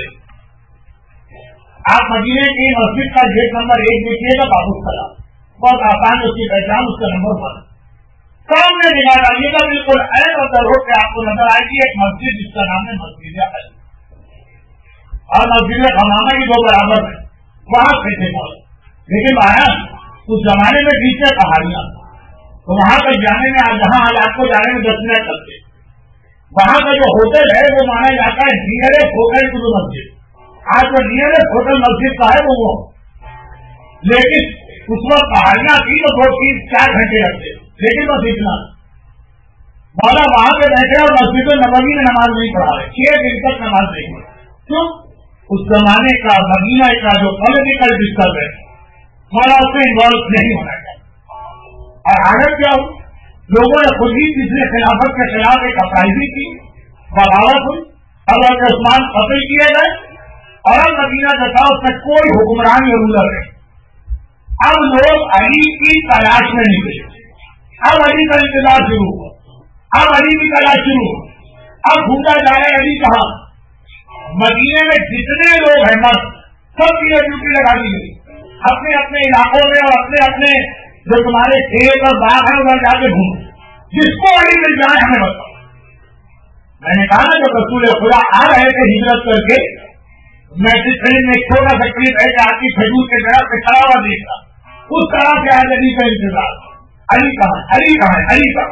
آپ مدینے کی مسجد کا گیٹ نمبر ایک دیکھیے گا بابو سلام بہت آسان اس کی پہچان اس کا نمبر ون سامنے دکھا ڈالیے گا بالکل ایس اور روڈ پہ آپ کو نظر آئے گی ایک مسجد جس کا نام ہے مسجد علی اور مسجد حمامہ کی دو برابر ہے وہاں کیسے پہنچے. لیکن آیا اس زمانے میں بیچ میں پہاڑیاں تو وہاں تک جانے میں جہاں آج آپ کو جانے میں دس منٹ لگتے. وہاں کا جو ہوٹل ہے وہ مانا جاتا ہے نیئرسٹ ہوٹل ٹو مسجد. آج جو نیئرسٹ ہوٹل مسجد کا ہے وہ وہ لیکن اس وقت پہاڑیاں تھی تو دو تین چار گھنٹے لگتے. لیکن بس اتنا مولا وہاں پہ بیٹھے اور مسجد نبوی میں نماز نہیں پڑھا رہے. چھ دن تک نماز نہیں پڑھی. کیوں؟ اس زمانے کا مدینہ کا جو پولیٹیکل ڈسٹرب ہے مولا اس میں انوالو نہیں ہونا چاہیے. اور حالت کیا ہو لوگوں نے خود ہی تیسرے خلافت کے خلاف ایک اپرائزنگ کی، بغاوت ہوئی، حضرت عثمان قتل کیے گئے، اور اب مدینہ جتا اس میں کوئی حکمران یا رولر نہیں۔ اب لوگ علی کی تلاش میں نکلے، اب علی کا انتظار شروع ہوا، اب علی کی تلاش شروع ہوا، اب ڈھونڈا جا رہا ہے علی کہاں؟ مدینے میں جتنے لوگ ہیں مرد سب کی ڈیوٹی لگا دی گئی، اپنے اپنے علاقوں میں اور اپنے اپنے جو تمہارے کھیت اور باغ ہیں ادھر جا کے ڈھونڈو، جس کو علی مل جائے ہمیں بتاؤ۔ میں نے کہا نا جب رسول خدا آ رہے تھے ہجرت کر کے، میٹرک فلم میں چھوٹا سا کلپ ہے کہ آپ کی کھجور کے درخت پہ کھڑا ہوا دیکھا، اس طرح سے آج علی کا انتظار، علی کہاں علی کہاں علی کہاں؟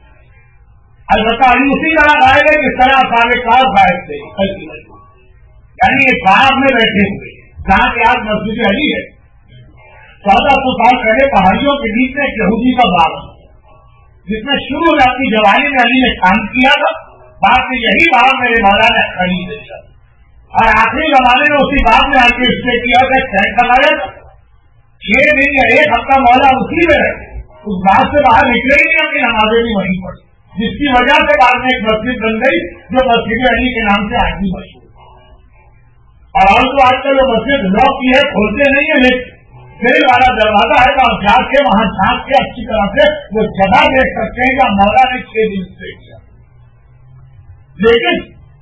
البتہ علی اسی طرح آئے گا جس طرح سارے کار باہر تھے، یعنی ایک باغ میں بیٹھے ہوئے جہاں کے آج مسجد علی ہے۔ چودہ سو سال پہلے پہاڑیوں کے بیچ میں ایک یہودی کا باغ جس میں شروع میں اپنی جوانی میں علی نے کام کیا تھا، بعد میں یہی باغ میرے مولا نے خرید دیا اور آخری زمانے میں اسی باغ میں آ کے اس نے کیا کہ ٹینٹ لگایا تھا، چھ دن یا ایک ہفتہ مولا اسی میں رہے، اس باغ سے باہر نکلے ہی نہیں، اپنی نمازیں بھی وہیں پڑھی، جس کی وجہ سے بعد میں ایک مسجد بن گئی جو مسجد علی کے نام سے آج بھی مشہور۔ اور ہم تو آج کل وہ مسجد لاک کی ہے، کھولتے نہیں ہے، لیکن دل والا دروازہ ہے تو آپ جا کے وہاں جھانک کے اچھی طرح سے وہ جگہ دیکھ سکتے ہیں کہ مولا نے چھ دن سے کیا۔ لیکن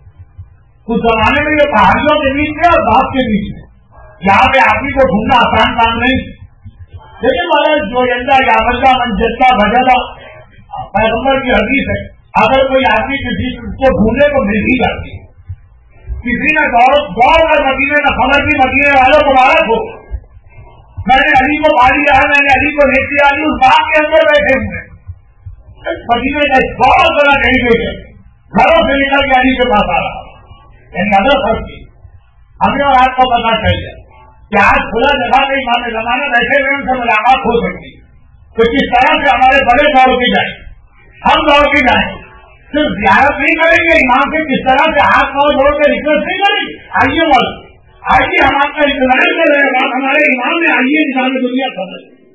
اس زمانے میں یہ پہاڑیوں کے بیچ میں اور باغ کے بیچ میں، یہاں پہ آدمی کو ڈھونڈنا آسان کام نہیں، لیکن مولا جو یندہ یابلہ منجتا بجلا پیغمبر کی حدیث ہے، اگر کوئی آدمی کسی کو ڈھونڈے تو مل ہی جاتی ہے۔ کسی نے دوڑ دوڑ کر مدینے میں خبر دی، مدینے والوں کو مبارک ہو، میں نے علی کو پا لیا ہے، میں نے علی کو دیکھ لیا، علی اس باغ کے اندر بیٹھے ہوئے، مدینے کا بہت بڑا نہیں دیکھے، گھروں سے نکل کے علی کے پاس آ رہا، یعنی اگر فرق کی ہمیں اور آپ کو پتا چل جائے کہ آج کھلا جگہ میں امام زمانہ بیٹھے ہوئے ان سے ملاقات ہو سکتی ہے تو کس طرح سے ہمارے بڑے دوڑ کے جائیں، ہم دوڑ کے جائیں، صرف زیارت نہیں کریں گے، امام سے کس طرح سے ہاتھ پاؤں جوڑ کے ریکویسٹ نہیں کریں گے، آئیے والا آئیے ہم آپ کا انتظار کر رہے ہیں، بات ہمارے امام نے آئیے نظام دنیا سمجھ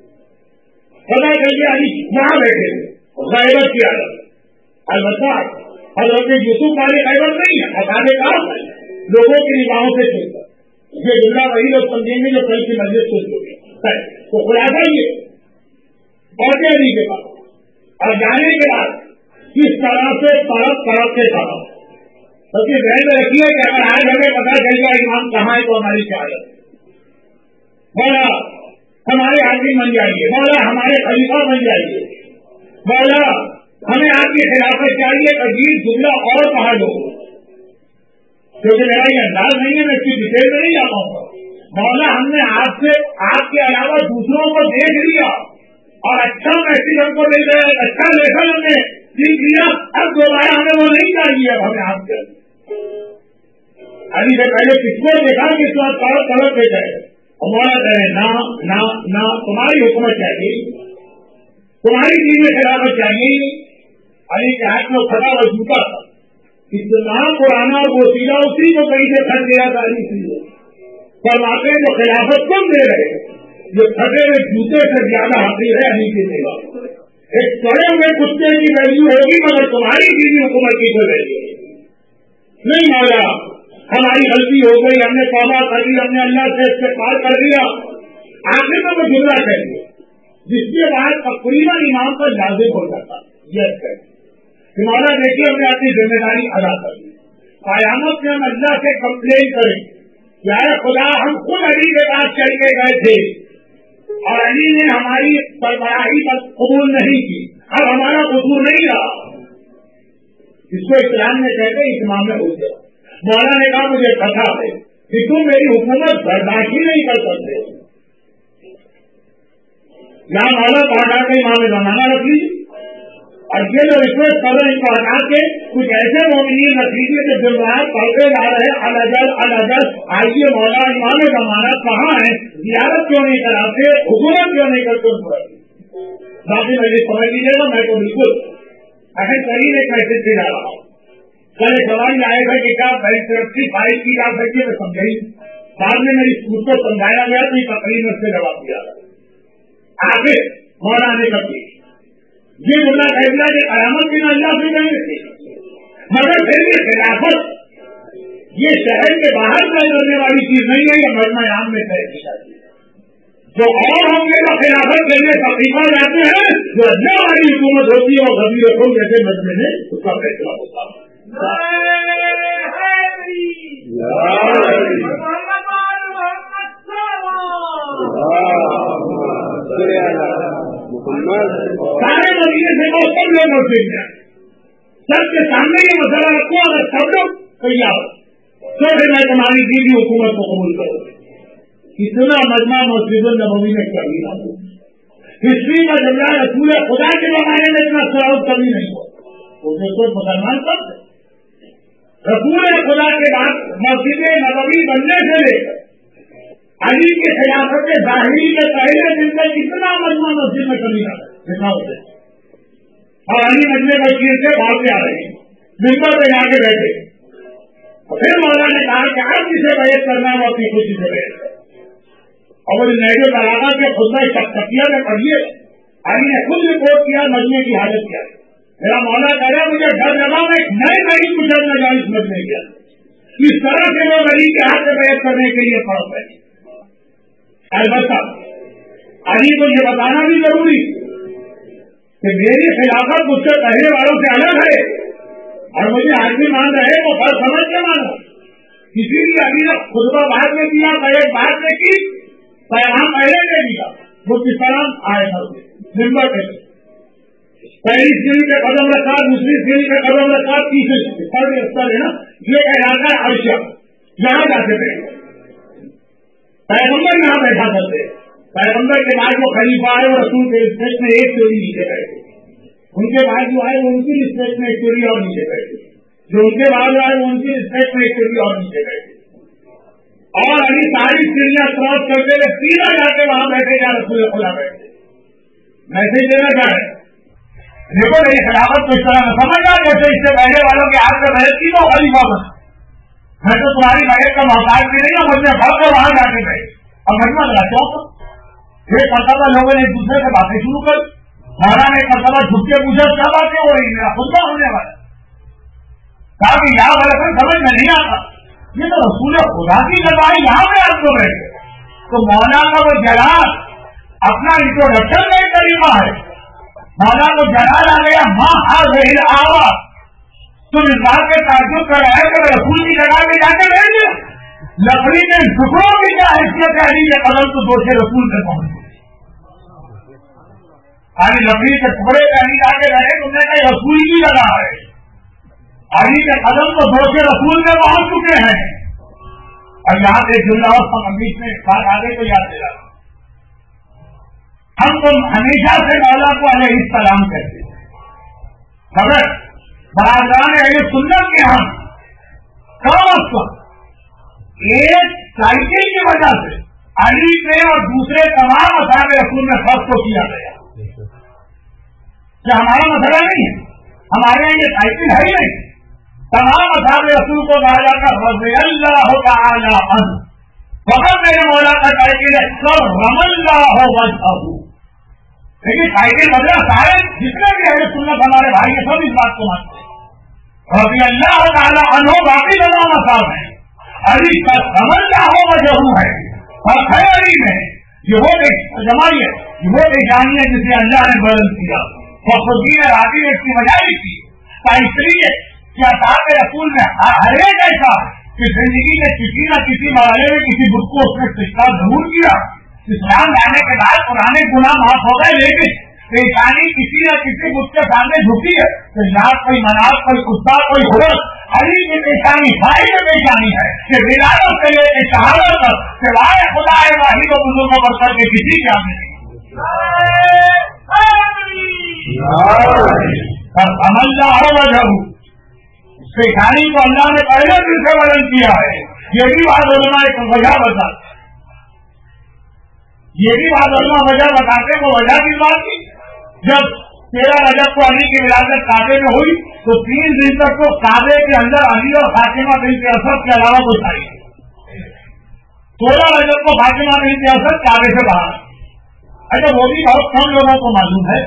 پتا چل گیا علی وہاں بیٹھے غیبت کی عادت، البتہ حضرت یوسف والی غیبت نہیں ہے، ہمارے کام ہے لوگوں کی نگاہوں سے چلتا، یہ جملہ وہی لوگ سمجھیں گے جو کل کی مسجد سن چکے، تو خلاصہ یہ پہنچے علی کے پاس اور جانے کے بعد کس طرح سے طرف طرف سے طرف سب کی ذہن میں رکھیے کہ اگر آج ہمیں پتا چل گیا امام کہاں ہے تو ہماری کیا حالت، مولا ہمارے حاکم بن جائیے، مولا ہمارے خلیفہ بن جائیے، مولا ہمیں آپ کی خلافت چاہیے، عجیب جملہ اور کہا لو کیونکہ میرا یہ انداز نہیں ہے، میں اس کی ڈیٹیل میں نہیں جاتا ہوں، مولا ہم نے آپ سے آپ کے علاوہ دوسروں کو دیکھ لیا اور اچھا میسج ہم کو مل گیا، اچھا لیسن ہم نے سیکھ لیا، اب دوبارہ ہمیں وہ نہیں چاہیے، اب ہمیں آپ سے ابھی سے پہلے کس کو دیکھا کہ اس وقت طرف طرف پہ جائے اور مولا کرے نہ نہ نہ تمہاری حکومت چاہیے، تمہاری چیز میں خلافت چاہیے۔ علی کے ہاتھ میں کھڑا ہوا جوتا تھا، اتنا پرانا اور وسیلہ اسی کو کہیں سے پھٹ گیا تھا، علی سے فرماتے جو خلافت تم دے رہے جو پھٹے ہوئے جوتے سے زیادہ حقیق ہے علی کی سیوا، ایک چڑے ہوئے کتے کی ویلیو ہوگی مگر تمہاری چیزی حکومت کی کوئی ویلیو نہیں۔ مولا ہماری غلطی ہو گئی، ہم نے توبہ کر دی، ہم نے اللہ سے استغفار کر دیا، آخر میں وہ جملہ کہہ دیا جس کے بعد تقریباً امام پر لازم ہو جاتا یس کر مولا دیکھیے ہم نے اپنی ذمہ داری ادا کر دی، قیامت میں ہم اللہ سے کمپلین کریں یا خدا ہم خود علی کے پاس چل کے گئے تھے اور علی نے ہماری سربراہی پر قبول نہیں کی، اب ہمارا قصور نہیں رہا، اس کو اسلام میں کہتے ہیں اتمام میں ہو گیا۔ مولا نے کہا مجھے پتا ہے کہ تم میری حکومت برداشت ہی نہیں کر سکتے، یا مولا پہنچا کے امام زمانہ رکھ لیجیے اور یہ جو ریکویسٹ کر رہے ہیں ان کو ہٹا کے کچھ ایسے مومنین رکھ لیجیے جو دن رات پڑھتے جا رہے ہیں الجل الجل آئیے مولا امام زمانہ کہاں ہے، زیارت کیوں نہیں کراتے، حکومت کیوں نہیں کرتے ان کو باقی مجھے سمجھ لیجیے گا، میں تو بالکل اہم ترین ایک میسج دے رہا ہوں۔ کل سوال آئے گا کہ کیا بینکرپسی فائل کی جا سکتی ہے، میں سمجھائی بعد میں میری مجھ کو سمجھایا گیا تو یہ تقریر میں اس سے جواب دیا آخر مولا نے کبھی یہ جملہ کہہ دیا کہ قیامت بھی نہ اللہ سے نہیں رہتی، مگر پھر یہ خلافت یہ شہر کے باہر طے کرنے والی چیز نہیں ہے، یہ مجمع عام میں طے کی جاتی ہے. جو اور ہوں گے تو خلافت کے لیے تقریبا جاتے ہیں، جو اللہ والی حکومت ہوتی ہے اور غبی رقم جیسے مجمع میں اس کا فیصلہ ہوتا ہے. سارے مدینے سے وہ سب لوگ ہوتے ہیں، سب کے سامنے یہ مسئلہ رکھو، اگر سب لوگ تیار تو پھر میں تمہاری دیدی حکومت کو قبول کروں. اتنا مجمع مسجد النبوی میں کر لیا. ہسٹری کا جملہ رسول خدا کے زمانے میں اتنا سراؤ کبھی نہیں ہوا، اسے تو مسلمان کرتے. رسول خدا کے بعد مسجد نبوی بننے سے لے کر علی کی خلافت ظاہری کے پہلے دن میں کتنا مجمع مسجد میں کمی آ رہا ہے ہوتے، اور علی مجمع بشیر سے بھاگتے آ رہے ہیں، ممبر پہ جا کے بیٹھے. پھر مولا نے کہا کہ آپ جسے بیعت کرنا ہے وہ اپنی خوشی سے بیعت کریں. اور نیڈو تلاقہ کے خطبہ شخصیت میں پڑھیے، علی نے خود رپورٹ کیا مجمع کی حالت کیا ہے. میرا مولا کہہ رہا مجھے ڈر لگا میں نئے نئی گزرنا جان سمجھنے کیا اس طرح سے لوگ علی کے ہاتھ سے بیعت کرنے کے لیے پڑھ پائے. البتہ علی کو یہ بتانا بھی ضروری کہ میری خلافت مجھ سے پہلے والوں سے الگ ہے اور مجھے آدمی مان رہے وہ بڑا سمجھ کے مانو. اسی لیے علی نے خطبہ بعد میں دیا، بیعت بعد میں کی، پیغام پہلے دے دیا. وہ کس طرح آئے تھے ممبر پہ پہلی سیڑھی پہ قدم رکھا، دوسری سیڑھی پہ قدم رکھا، تیسری سر استر ہے نا، یہ علاقہ عرشہ یہاں جاتے تھے. پیغمبر یہاں بیٹھا کرتے، پیغمبر کے بعد جو خلیفہ آئے وہ رسول کے رسپیکٹ میں ایک چوری نیچے بیٹھے، ان کے بعد جو آئے وہ ان کی رسپیکٹ میں ایک چوری اور نیچے بیٹھے، جو ان کے بعد آئے وہ ان کی رسپیکٹ میں ایک چوری اور نیچے بیٹھے. اور ابھی ساری سیڑھیاں کراس کرتے ہوئے سیدھا جا کے وہاں بیٹھے جا رسول خدا بیٹھے. میسج دینا چاہ رہے دیکھو میری خلافت کو اس طرح میں سمجھنا جیسے اس سے پہلے والوں کے ہاتھ میں بیعت کی تو خلیفہ بنا. میں تو تمہاری بیعت کا محتاج بھی نہیں ہوں، مجھ میں بڑھ کر وہاں جا کے بیٹھے. اب مجمع لگاتا ہوں ایک مرتبہ لوگوں نے ایک دوسرے سے باتیں شروع کر، مولانا نے ایک مرتبہ جھک کے پوچھا کیا باتیں ہو رہی میرا خطبہ ہونے والا. کہا کہ یہاں والا کوئی سمجھ میں نہیں آتا، یہ تو رسول خدا کی گواہی یہاں پہ آپ کو بیٹھے. تو مولانا کا وہ جلال اپنا انٹروڈکشن کا ایک طریقہ ہے. مولانا کو جلال آ گیا، ماں حاضر آواز تم اس بات کے تعجب کر رہے ہیں کہ رسول کی جگہ میں جا کے بیٹھ گئے. لکڑی کے ٹکڑوں کی کیا حیثیت ہے، علی کے قدم تو دوسرے رسول سے پہنچے. علی لکڑی کے ٹکڑے پہ علی جا کے رہے، تم نے کہا رسول کی جگہ ہے. علی کے قدم تو دوسرے رسول میں پہنچ چکے ہیں. اور یہاں سے جملہ اور سمجھ میں بات آگے تو یاد دلا، ہم تو ہمیشہ سے مولا کو علیہ السلام کہتے ہیں، مگر برادران اہل سنت کے ہم کم از کم ایک سائیکل کی وجہ سے علی پہ اور دوسرے تمام اصحاب رسول میں فرق کو کیا گیا. کیا ہمارا مسئلہ نہیں ہے؟ ہمارے یہاں یہ سائیکل ہے ہی نہیں. تمام اصحاب رسول کو کہا جاتا رضی اللہ تعالی عنہ، فقط میرے مولا کا سائیکل ہے کرم اللہ وجہہ. لیکن سائیکل بدلا سارے جتنے بھی اہل سنت ہمارے بھائی یہ سب اس بات کو مانتے ہیں رضی اللہ تعالی عنہ. باقی تمام اصحاب ہیں، علی کا سمجھنا ہو وجہ ہے اور ہے علی میں یہ وہ جماعیت یہ وہ بیجانی ہے جسے اللہ نے بلند کیا. فخردین راضی نے اس کی وجہ ہی کی اس لیے کیا صاحب رسول میں ہر ایک ایسا کہ زندگی میں کسی نہ کسی مرحلے میں کسی بت کو اس نے سجدہ ضرور کیا. اسلام لانے کے بعد پرانے گناہ معاف ہو گئے، لیکن پیشانی کسی نہ کسی بت کے سامنے جھکی ہے. تو یاد کوئی مناف کوئی کتا کوئی حرت علی کی پیشانی بھائی کی پیشانی ہے کہ ولادت سے لے کے شہادت تک سوائے خدا واحد و بزرگوں پر کر کے کسی کے آگے نہیں. سمجھنا ہو وجہ پیشانی کو اللہ نے پہلے دن سے ورن کیا ہے. یہ بھی بات علماء ایک وجہ بتا یہ بھی بات علماء وجہ بتاتے وہ وجہ کی بات کی. جب تیرہ رجب کو علی کی ولادت کعبے میں ہوئی تو تین دن تک تو کعبے کے اندر علی اور فاطمہ بنت اسد کے علاوہ کوئی تھا نہیں. سولہ رجب کو فاطمہ بنت اسد کعبے سے باہر. اچھا وہ بھی بہت کم لوگوں کو معلوم ہے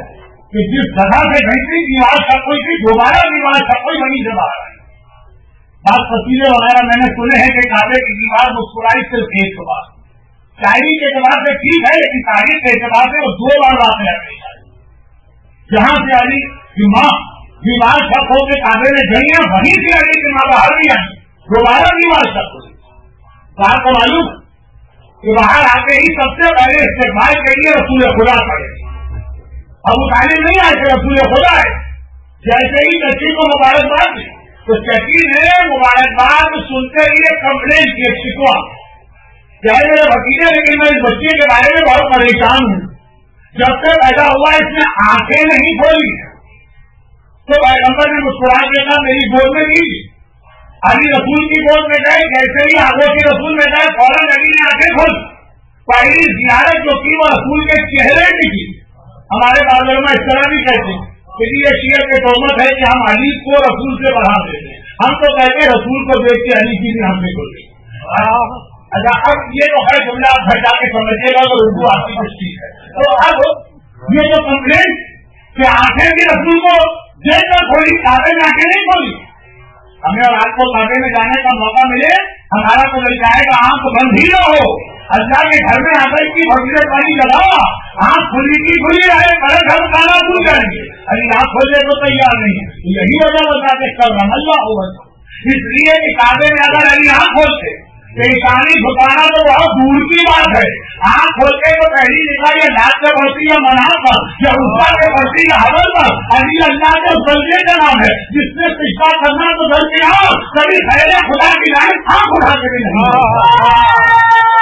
کہ جس جگہ سے گھنٹی دیوار کا کوئی تھی دوبارہ دیوار کا کوئی وہیں سے باہر آئی. بات تصویریں وغیرہ میں نے سنے ہیں کہ کعبے کی دیوار مسکرائی صرف ایک بار. شاعری کے اعتبار سے ٹھیک ہے لیکن تاریخ کے اعتبار سے وہ دو بار واقع ہے. جہاں سے علی کی ماں دیوار شک ہو کے کعبے میں گئی ہیں وہیں سے علی کی ماں باہر بھی آئی دوبارہ دیوار شک ہوئی. تو آپ کو معلوم کہ باہر آتے ہی سب سے پہلے استقبال کے لیے رسول خدا پڑے. ابو طالب نہیں آئے تھے رسول خدا ہے. جیسے ہی چچی کو مبارکباد دی تو چچی نے مبارکباد سنتے ہی کمپلین کی شکوا چاہے میرے بھتیجے لیکن میں اس بچے کے بارے میں بہت پریشان ہوں. جب سے پیدا ہوا اس نے آنکھیں نہیں کھولی تو پیغمبر نے مسکرا کے کہا میری گود میں دی. علی رسول کی گود میں گئے جیسے ہی آگوں کی رسول میں گئے فوراً علی نے آنکھیں کھول. پہلی زیارت جو کی وہ رسول کے چہرے کی کی. ہمارے بازار میں اس طرح بھی کہتے ہیں کہ یہ شیعہ کے تہمت ہے کہ ہم علی کو رسول سے بڑھا دیتے ہیں. ہم تو کہتے ہیں رسول کو دیکھ کے علی کی بھی ہم سے کھولتے. اچھا اب یہ تو ہے جملہ آپ گھر جا کے سمجھے گا تو اردو آپ کی کچھ ٹھیک ہے. تو اب یہ جو کمپلین کہ آنکھیں بھی رسول کو دیکھ کر کھولی کعبے میں آنکھیں نہیں کھولی. ہمیں اور آپ کو کعبے میں جانے کا موقع ملے ہمارا تو مل جائے گا آنکھ بند ہی نہ ہو. اللہ کے گھر میں آ کر کی فضیلت والی جگہ آنکھ کھلی کی کھلی رہے بڑے گھر کانا بھول جائیں گے. ابھی آنکھ کھولنے کو تیار نہیں ہے. یہی وجہ بتا کے کر رہا اللہ ہوگا. اس لیے کہ کعبے میں اگر علی آنکھ کھولتے پیشانی جھکانا تو بہت دور کی بات ہے. آنکھ کھولتے تو پہلی نگاہ یہ ناک سے بڑھتی ہے منا پر یا اس سے بڑھتی ہے حمل پر. علی اللہ کے بندے کا نام ہے جس نے سجدہ کرنا تو گھر کے آؤ کبھی خیر خدا کی لائن آنکھ اٹھا کے بھی نہیں.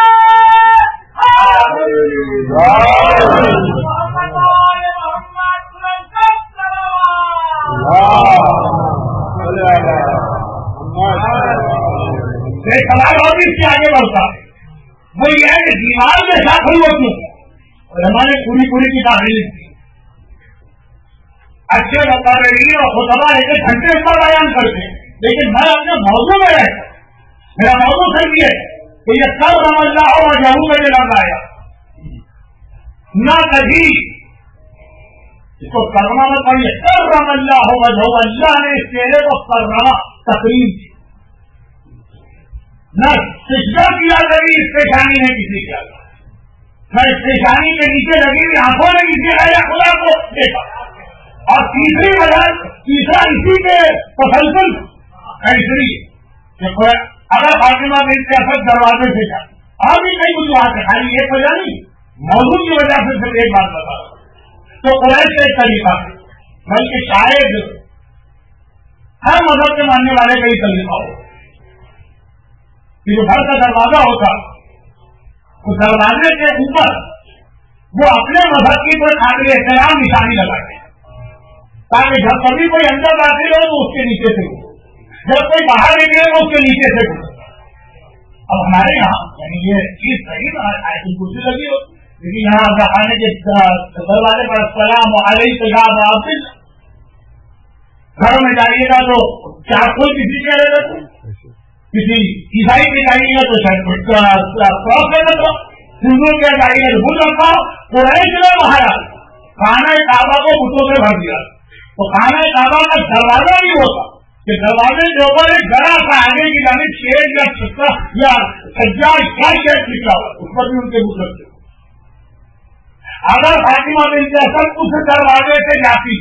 سوال اور اس سے آگے بڑھتا ہے وہ یہ ہے کہ دیوار میں داخل ہوتی اور ہمارے پوری پوری کتابیں لکھتی اچھے مقررین اور خطبہ ایک گھنٹے پر بیان کرتے ہیں. لیکن میں اپنے موضوع میں رہتا میرا موضوع صحیح ہے کہ یہ سب رم اللہ ہو اور جہوں میں لگ آیا نہ کبھی اس کو کرنا مت پڑیے. سب رم اللہ ہو وجہ اللہ نے اس چہرے کو کرنا تقریب کی نہ سجدہ کیا کبھی اس پیشانی نے کسی کیا نہ اس پیشانی کے نیچے لگی ہوئی آنکھوں نے کسی آیا خدا کو دیکھا. اور تیسری وجہ تیسرا اسی کے تسلسل تیسری اگر فاطمہ بنت اسد دروازے سے جا اور بھی کئی وجوہات ہے خالی ایک وجہ نہیں موضوع کی وجہ سے صرف ایک بات بتا رہا تو قریش کا ایک طریقہ ہے بلکہ شاید ہر مذہب کے ماننے والے کا ہی طریقہ ہو جو گھر کا دروازہ ہوتا اس دروازے کے اوپر وہ اپنے مذہب کی کوئی قابل احترام نشانی لگاتے تاکہ جب کبھی کوئی اندر داخل ہو تو اس کے نیچے سے ہو جب کوئی باہر نکلے تو اس کے نیچے سے ہو. اب ہمارے یہاں یعنی یہ چیز صحیح ایسی کرسی لگی ہو لیکن یہاں آنے کے دروازے پر السلام علیکم آپ گھر میں جائیے گا تو کیا کوئی کسی چہرے گا کسی عیسائی کے جائیے گا تو شاید کراس لے سکتا ہندو کے جائیے گا تو بھول رکھا قریش نے باہر خانہ کعبہ کو بتوں سے بھر دیا تو خانہ کعبہ کا دروازہ نہیں ہوتا کہ دروازے کے اوپر ایک بڑا سا آگے کی جانب شیر یا چھکا یا سجاد کیا شیر لکھا ہوا اس پر بھی ان کے بھول رکھتے. اگر فاطمہ بنت اسد اس دروازے سے جاتی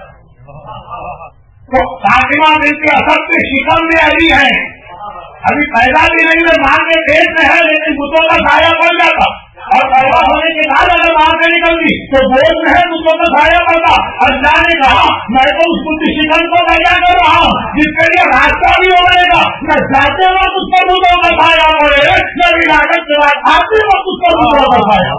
تو فاطمہ بنت اسد کے شکم میں علی ہے ابھی پیدا بھی نہیں ہے ماں کے پیٹ میں ہے لیکن بتوں کا سایہ پڑ جاتا اور پیدا ہونے کے بعد اگر ماں سے نکلتی تو گود میں ہے بتوں کا سایہ پڑتا. اللہ نے کہا میں تو اس بت شکن کو پیدا کر رہا ہوں جس کے لیے راستہ بھی ہونے گا نہ جاتے وقت اس پر بتوں کا سایہ پڑے نہ ولادت کے بعد آتے وقت اس پر بتوں کا سایہ.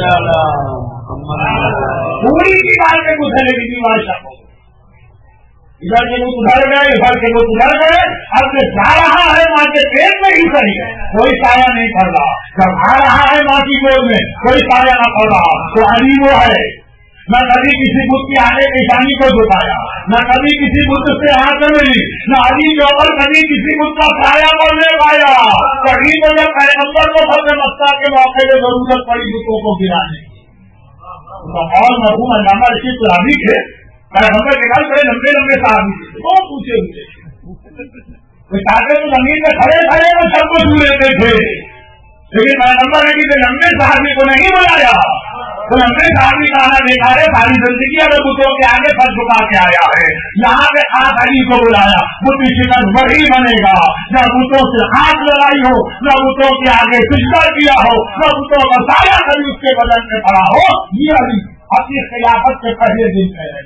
پوری کی بات ہے مسئلے کی ماشاء ادھر کے وہ ادھر گئے, ادھر کے وہ ادھر گئے. اب جو جا رہا ہے ماں کے پیٹ میں ہی صحیح ہے, کوئی سایہ نہیں پڑ رہا. جب آ رہا ہے ماں کی گود میں کوئی سایہ نہ پڑ رہا. تو علی وہ ہے, نہ کبھی کسی بت کی آگے پیشانی کو جھکایا, نہ کبھی کسی بت سے ہاتھ ملی, نہ علی کے اوپر کبھی کسی بت کا سایہ پڑنے پایا. کبھی تو جب پیغمبر کو سب مستا کے موقع میں ضرورت پڑی بتوں کو گرانے کی. اور مرحوم علامہ رشید ترابی کے پیغمبر کے بعد بڑے لمبے لمبے صحابی تھے, بہت اونچے اونچے تھے. تو زمین میں کھڑے کھڑے وہ سب کو چھو لیتے تھے, لیکن پیغمبر نے کسی لمبے صحابی کو نہیں بلایا. تو لمبے صحابی کا آنا دیکھا ہے, ساری زندگی اگر بتوں کے آگے سر جھکا کے آیا ہے. یہاں پہ خاص علی کو بلایا, بت شکن وہی بنے گا نہ بتوں سے ہاتھ لڑائی ہو, نہ بتوں کے آگے سجدہ کیا ہو, نہ بتوں کا سایہ کبھی اس کے بدن میں پڑا ہو. یہ علی اپنی خلافت کے پہلے دن ہے.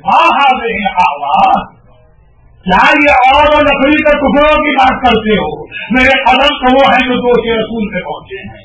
کیا یہ اور لکڑی کے ٹکڑوں کی بات کرتے ہو؟ میرے قدم تو وہ ہے جو دوش رسول پہ پہنچے ہیں.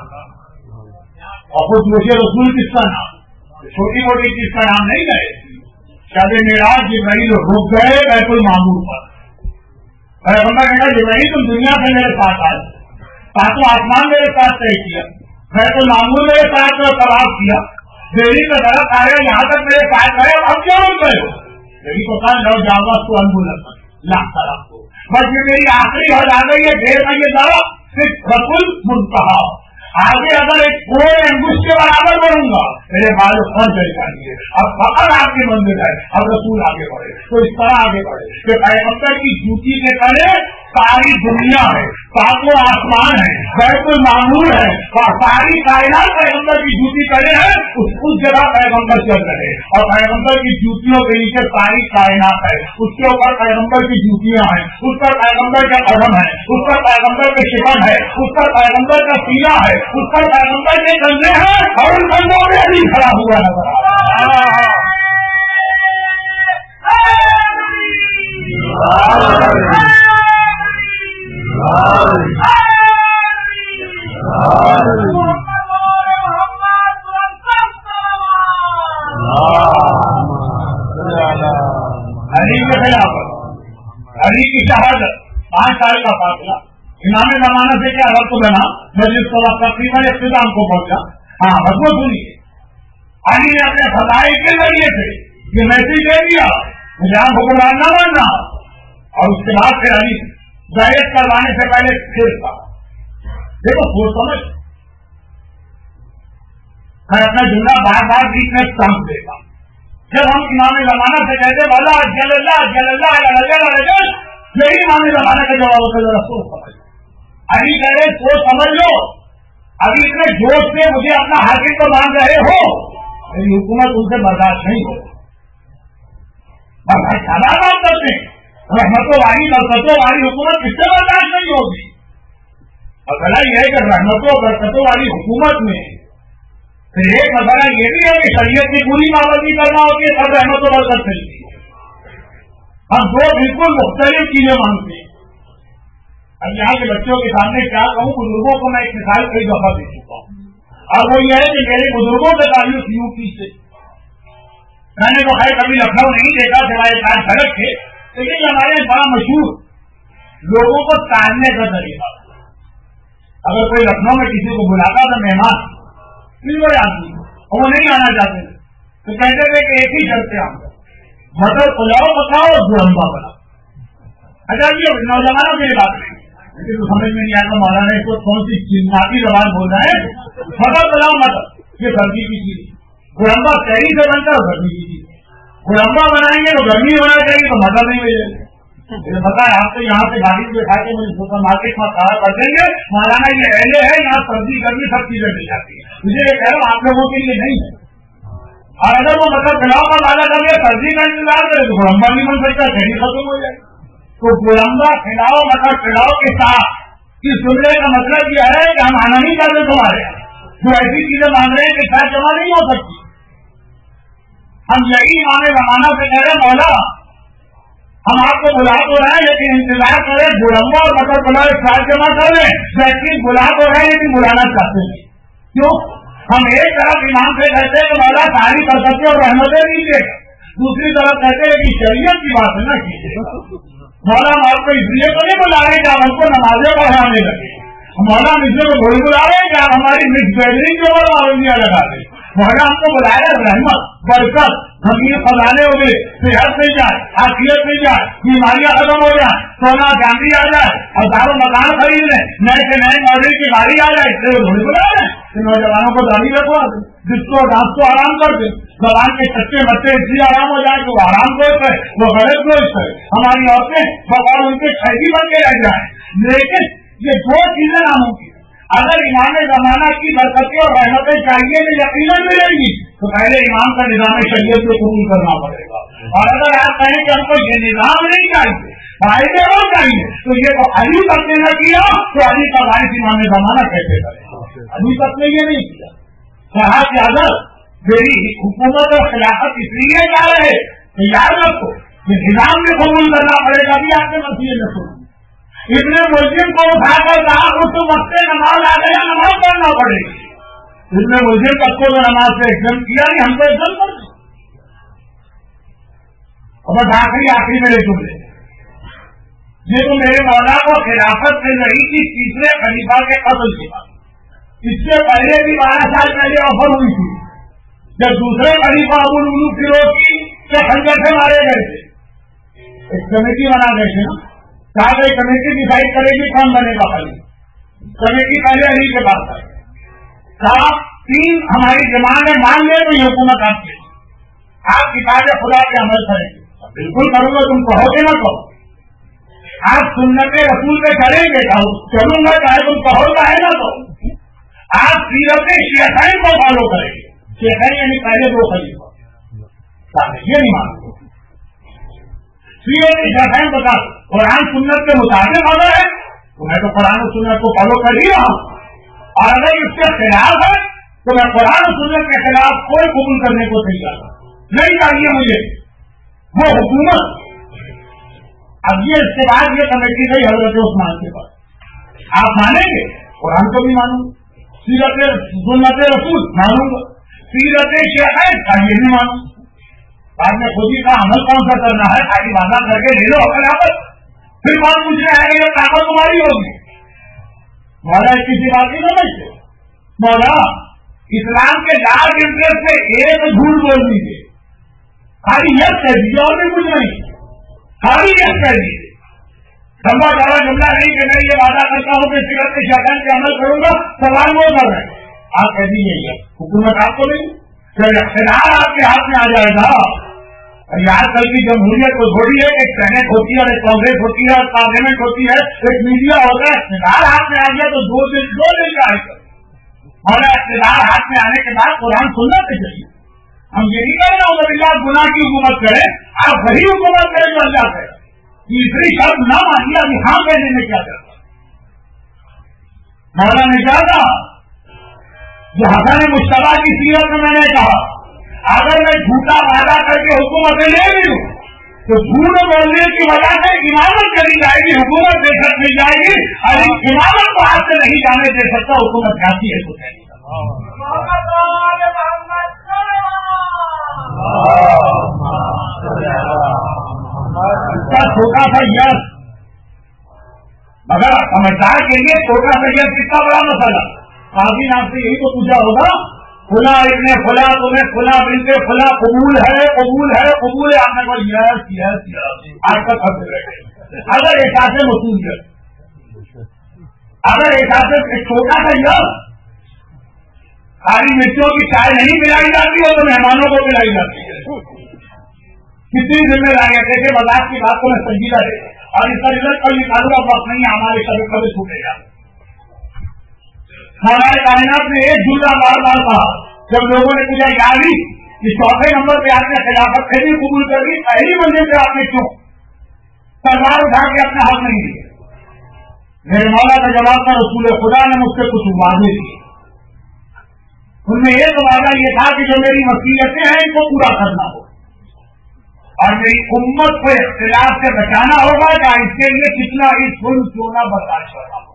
اور خود دوش رسول کس کا نام, چھوٹی موٹی چیز کا نام نہیں گئے. شب معراج جبرائیل رک گئے بیت المعمور پر. پیغمبر نے کہا جبرائیل تم دنیا سے میرے ساتھ آئے, ساتوں آسمان میرے ساتھ طے کیا, بیت المعمور میرے ساتھ طواف کیا, دیری کا درخت آیا یہاں تک میرے ساتھ گئے, اب کیا رک گئے ہو؟ یہی تو کہا لو جاوا تو انبولت لاکھ طرف کو بس یہ میری آخری حد آ گئی ہے. ڈھیر میں یہ درخت صرف رسول منتہا, آگے اگر ایک کوڑے انگوش کے برابر بڑھوں گا میرے بال خرچ ہو جائیں. اب فقط آپ کی منزل ہے, اب رسول آگے بڑھے تو اس طرح آگے بڑھے کہ پیغمبر کی جوتی کے تلے ساری دنیا ہے, ساتوں آسمان ہے, بیت المعمور ہے, ساری کائنات پیغمبر کی جوتی تلے ہے. اس اس جگہ پیغمبر چل رہے اور پیغمبر کی جوتیوں کے نیچے ساری کائنات ہے. اس کے اوپر پیغمبر کی جوتیاں ہیں, اس پر پیغمبر کا قدم ہے, اس پر پیغمبر کے شکن ہے, اس پر پیغمبر کا سینہ ہے, اس پر پیغمبر کے کندھے ہیں, اور ان کندھوں میں علی کھڑا ہوا نظر آ رہا ہے. علی کے خلاف علی کی شہادت پانچ سال کا فاصلہ امام زمانہ سے کیا ربط بنا, مجلس کو تقریباً اختتام کو پہنچا. ہاں مضبوط سنیے, علی نے اپنے فضائل کے ذریعے سے یہ میسج دے دیا مجھے آپ حکمران نہ ماننا, اور اس کے بعد پھر علی ظاہر کروانے سے پہلے پھر تھا. دیکھو سوچ سمجھ, میں اپنا جملہ بار بار بیچ میں سمجھ دیتا ہوں. جب ہم امام زمانہ سے کہتے والا جل اللہ جل اللہ یہی امام زمانہ کا جواب ہوتا ہے سوچ سمجھ. علی کہہ رہے سوچ سمجھ لو, ابھی اتنے جوش سے مجھے اپنا حاکم کو مان رہے ہو, میری حکومت ان سے برداشت نہیں ہو. برداشت زیادہ کام کرتے ہیں, رحمتوں والی برکتوں والی حکومت کس سے برداشت نہیں ہوگی. اور بھلا یہ ہے کہ رحمتوں برکتوں والی حکومت میں پھر ایک مسئلہ یہ بھی ہے کہ شریعت کی پوری پابندی کرنا ہوتی ہے, سب رحمت و برکت ملتی ہے. ہم دو بالکل مختلف چیزیں مانگتے ہیں. اب یہاں کے بچوں کے سامنے کیا کہوں, بزرگوں کو میں ایک مثال کئی دفعہ دے چکا ہوں, اور وہ یہ ہے کہ میرے بزرگوں کا تعلق یو پی سے. میں نے تو خیر کبھی لکھنؤ نہیں دیکھا, سوائے چار سڑک تھے, لیکن ہمارے بڑا مشہور لوگوں کو تالنے کا طریقہ. اگر کوئی لکھنؤ میں کسی کو بلاتا تھا مہمان بڑے آدمی اور وہ نہیں آنا چاہتے تو کہتے تھے کہ ایک ہی شرط سے آؤں گا, مٹر پلاؤ پکاؤ اور گڑمبا بناؤ. اچھا جی نوجوانوں کی بات نہیں, لیکن سمجھ میں نہیں آتا مولانا اس کو کون سی چناتی زبان بول رہا ہے. مٹر پلاؤ مٹر یہ سردی کی چیز, گڑمبا شہری سے بنتا ہے گرمی کی چیز. گڑمبا بنائیں گے تو گرمی ہونا چاہیے تو مٹر نہیں ملے گا. مجھے پتا ہے آپ تو یہاں سے گاڑی سے کھا کے مجھے سپر مارکیٹ میں کھڑا کر دیں گے, مولانا یہ اہلے ہے یہاں سردی گرمی سب چیزیں مل جاتی ہیں. مجھے یہ کہہ رہا ہوں آپ لوگوں کے لیے نہیں ہے. اور اگر وہ مطلب پلاؤ کا وعدہ کر کے سردی کا انتظار کرے تو گڑمبا نہیں بن سکتا, شہری ختم ہو جائے. تو گڑمبا کھلاؤ مٹر پلاؤ کے ساتھ اس جملے کا مطلب یہ ہے کہ ہم آنا نہیں چاہتے تمہارے یہاں, جو ایسی چیزیں مانگ رہے ہیں کہ شاید جمع نہیں ہو سکتی. ہم یہی امام زمانہ سے کہہ رہے مولا ہم آپ کو بلا تو رہے ہیں لیکن انتظار کریں, گڑمبا اور مٹر پلاؤ ایک ساتھ جمع کر لیں. ویسے بلا تو رہے ہیں لیکن بلانا چاہتے ہیں. کیوں؟ ہم ایک طرف امام سے کہتے ہیں کہ مولا ساری برکتیں اور رحمتیں دیجیے گا, دوسری طرف کہتے ہیں کہ شریعت کی بات نہ کیجیے. مولا ہم آپ کو اس لیے تو نہیں بلا رہے کہ آپ ہم کو نمازیں پڑھانے لگے. مولا ہم اس لیے تھوڑی بلا رہے ہیں کہ آپ ہماری مکس ویلڈنگ کے اوپر پابندیاں لگا دیں. مولا ہم کو بلایا رحمت برکت ہمیں خزانے ہو گئے, صحت مل جائے, حاصلیت مل جائے, بیماریاں ختم ہو جائیں, سونا چاندی آ جائے, ہزاروں مکان خرید لیں, نئے سے نئے ماڈل کی گاڑی آ جائے. اس لیے تھوڑی بلا رہے ہیں نوجوانوں کو داڑھی رکھوا دیں, جس کو ڈانس کو آرام کر دیں, زبان کے کچے بچے اس لیے آرام ہو جائے کہ وہ آرام گوشت ہے, وہ غلط گوشت ہے. ہماری عورتیں بغیر ان کے قیدی بن کے رہ جائیں. لیکن یہ دو چیزیں ناممکن. اگر امام زمانہ کی برکتیں اور رحمتیں چاہیے تو یقیناً ملیں گی, تو پہلے امام کا نظام شریعت کو قبول کرنا پڑے گا. اور اگر آپ کہیں کہ ہم کو یہ نظام نہیں چاہیے, فائدے اور چاہیے, تو یہ تو علی تک نے نہ کیا تو علی کا وارث امام زمانہ کیسے کرے؟ علی تک نے یہ نہیں کیا. کہا کہ اگر میری حکومت اور خلافت اس لیے جا رہے تو یاد رکھو یہ نظام بھی قبول کرنا پڑے گا. بھی آپ کے مسئلے میں سنو, ابن ملزم کو اٹھا کر کہا اس وقت نماز آ گیا, نماز پڑھنا پڑے گی. ابن ملزم تک کو نماز سے ایک دم کیا نہیں, ہم کو ایک دم کر دیں. اور بس آخری آخری میرے جملے, یہ تو میرے مولا کو خلافت مل رہی تھی تیسرے خلیفہ کے قتل کے بعد. اس سے پہلے بھی بارہ سال پہلے آفر ہوئی تھی جب دوسرے خلیفہ ابو الولو فیروز کی کے خنجر سے مارے گئے تھے. ایک کمیٹی بنا گئے تھے نا, کہا گئی کمیٹی ڈیسائڈ کرے گی کون بنے گا خلیفہ. کمیٹی پہلے علی کے پاس آئی, کہا تین ہماری ڈیمانڈ ہے, مان لے تو یہ حکومت آپ کی, آپ کتاب خدا کے عمل کریں گے. بالکل کروں گا, تم کہو گے نہ کہو. آپ سنت رسول پہ چلیں گے, چلوں گا چاہے تم کہو چاہے نہ کہو. آپ سیرت شیخین کو فالو کریں گے. شیخین یعنی پہلے دو خلیفہ, یہ نہیں مانتے. سیرت شیخین بتا قرآن سنت کے مطابق اگر ہے تو میں تو قرآن و سنت کو فالو کر ہی رہا ہوں, اور اگر اس کے خلاف ہے تو میں قرآن و سنت کے خلاف کوئی قبول کرنے کو تیار نہیں. چاہیے مجھے وہ حکومت. اب یہ اس کے بعد یہ کمیٹی گئی حضرت عثمان کے پاس, آپ مانیں گے قرآن کو بھی مانوں, سیرت سنت رسول مانوں گا, سیرت شیخین کا یہ بھی مانوں. بعد میں خود ہی کا عمل کون سا کرنا ہے, خالی وعدہ کر کے لے لو خلافت, پھر بات پوچھنے آئے گا یہ طاقت تمہاری ہوگی. مولا کسی بات نہیں سمجھتے. مولا اسلام کے لارج انٹرسٹ سے ایک جھوٹ بول دیجیے, خالی یس کہہ دیجیے اور بھی کچھ نہیں, خالی یس کہہ دیجیے. لمبا چوڑا جملہ نہیں کہ میں یہ وعدہ کرتا ہوں کہ سیرت کے شیطان پہ عمل کروں گا, سوال وہ کر رہے ہیں. آپ کہہ دیجیے یہ حکومت آپ کو نہیں, پھر اختیار آپ کے ہاتھ میں آ جائے گا. آج کل کی جمہوریت کو تھوڑی ہے, ایک سینٹ ہوتی ہے, ایک کانگریس ہوتی ہے, ایک پارلیمنٹ ہوتی ہے, ایک میڈیا ہوتا ہے. اقتدار ہاتھ میں آ گیا تو دو دن دو دن کا آئے گا. اور اقتدار ہاتھ میں آنے کے بعد قرآن سننا چاہیے. ہم یہ نہیں کہہ رہے ہوں کہ آپ گناہ کی حکومت کریں, آپ وہی حکومت کریں جو اللہ کرے. تیسری شرط نہ مانیے, ابھی ہاں کہنے میں کیا کرتا. مولا نے کیا کہا, جو حسن مشتبہ کی سیرت میں میں نے کہا اگر میں جھوٹا وعدہ کر کے حکومت لے لی ہوں تو جھوٹ بولنے کی وجہ سے امامت چلی جائے گی, حکومت بے شک مل جائے گی. اور امامت کو ہاتھ سے نہیں جانے دے سکتا, حکومت جاتی ہے تو چھوٹا سا یس, مگر سمجھدار کے لیے چھوٹا سا یس کتنا بڑا مسئلہ. قاضی نام سے یہی تو پوچھا ہوگا, فلا ابن فلا تمہیں فلا بنتے فلا قبول ہے قبول ہے قبول ہے, آپ نے کہا یس یس یس, آج تک ہم بیٹھے. اگر احساس مصول ہے, اگر احساس ایک چھوٹا سا یس, ساری مرچوں کی چائے نہیں پلائی جاتی ہے تو مہمانوں کو پلائی جاتی ہے. کتنی ذمہ داریاں, دیکھے مذاق کی بات کو میں سنجیدہ دے, اور اس کا رزلٹ کل نکالوں گا, وقت نہیں ہمارے کبھی کبھی چھوٹے گا. ہمارے کائنات نے ایک جملہ بار بار کہا جب لوگوں نے پوچھا یاری اس چوتھے نمبر پہ آپ نے خلافت پھر قبول کر دی, پہلی منزل پہ آپ نے کیوں سرکار اٹھا کے اپنا حق نہیں دیا. میرے مولا کا جواب تھا, رسول خدا نے مجھ سے کچھ وعدے دیے, ان میں ایک وعدہ یہ تھا کہ جو میری وصیتیں ہیں ان کو پورا کرنا ہو, اور میری امت کو اختلاف سے بچانا ہوگا کہ اس کے لیے کتنا ہی سن سونا برداشت کرنا ہوگا.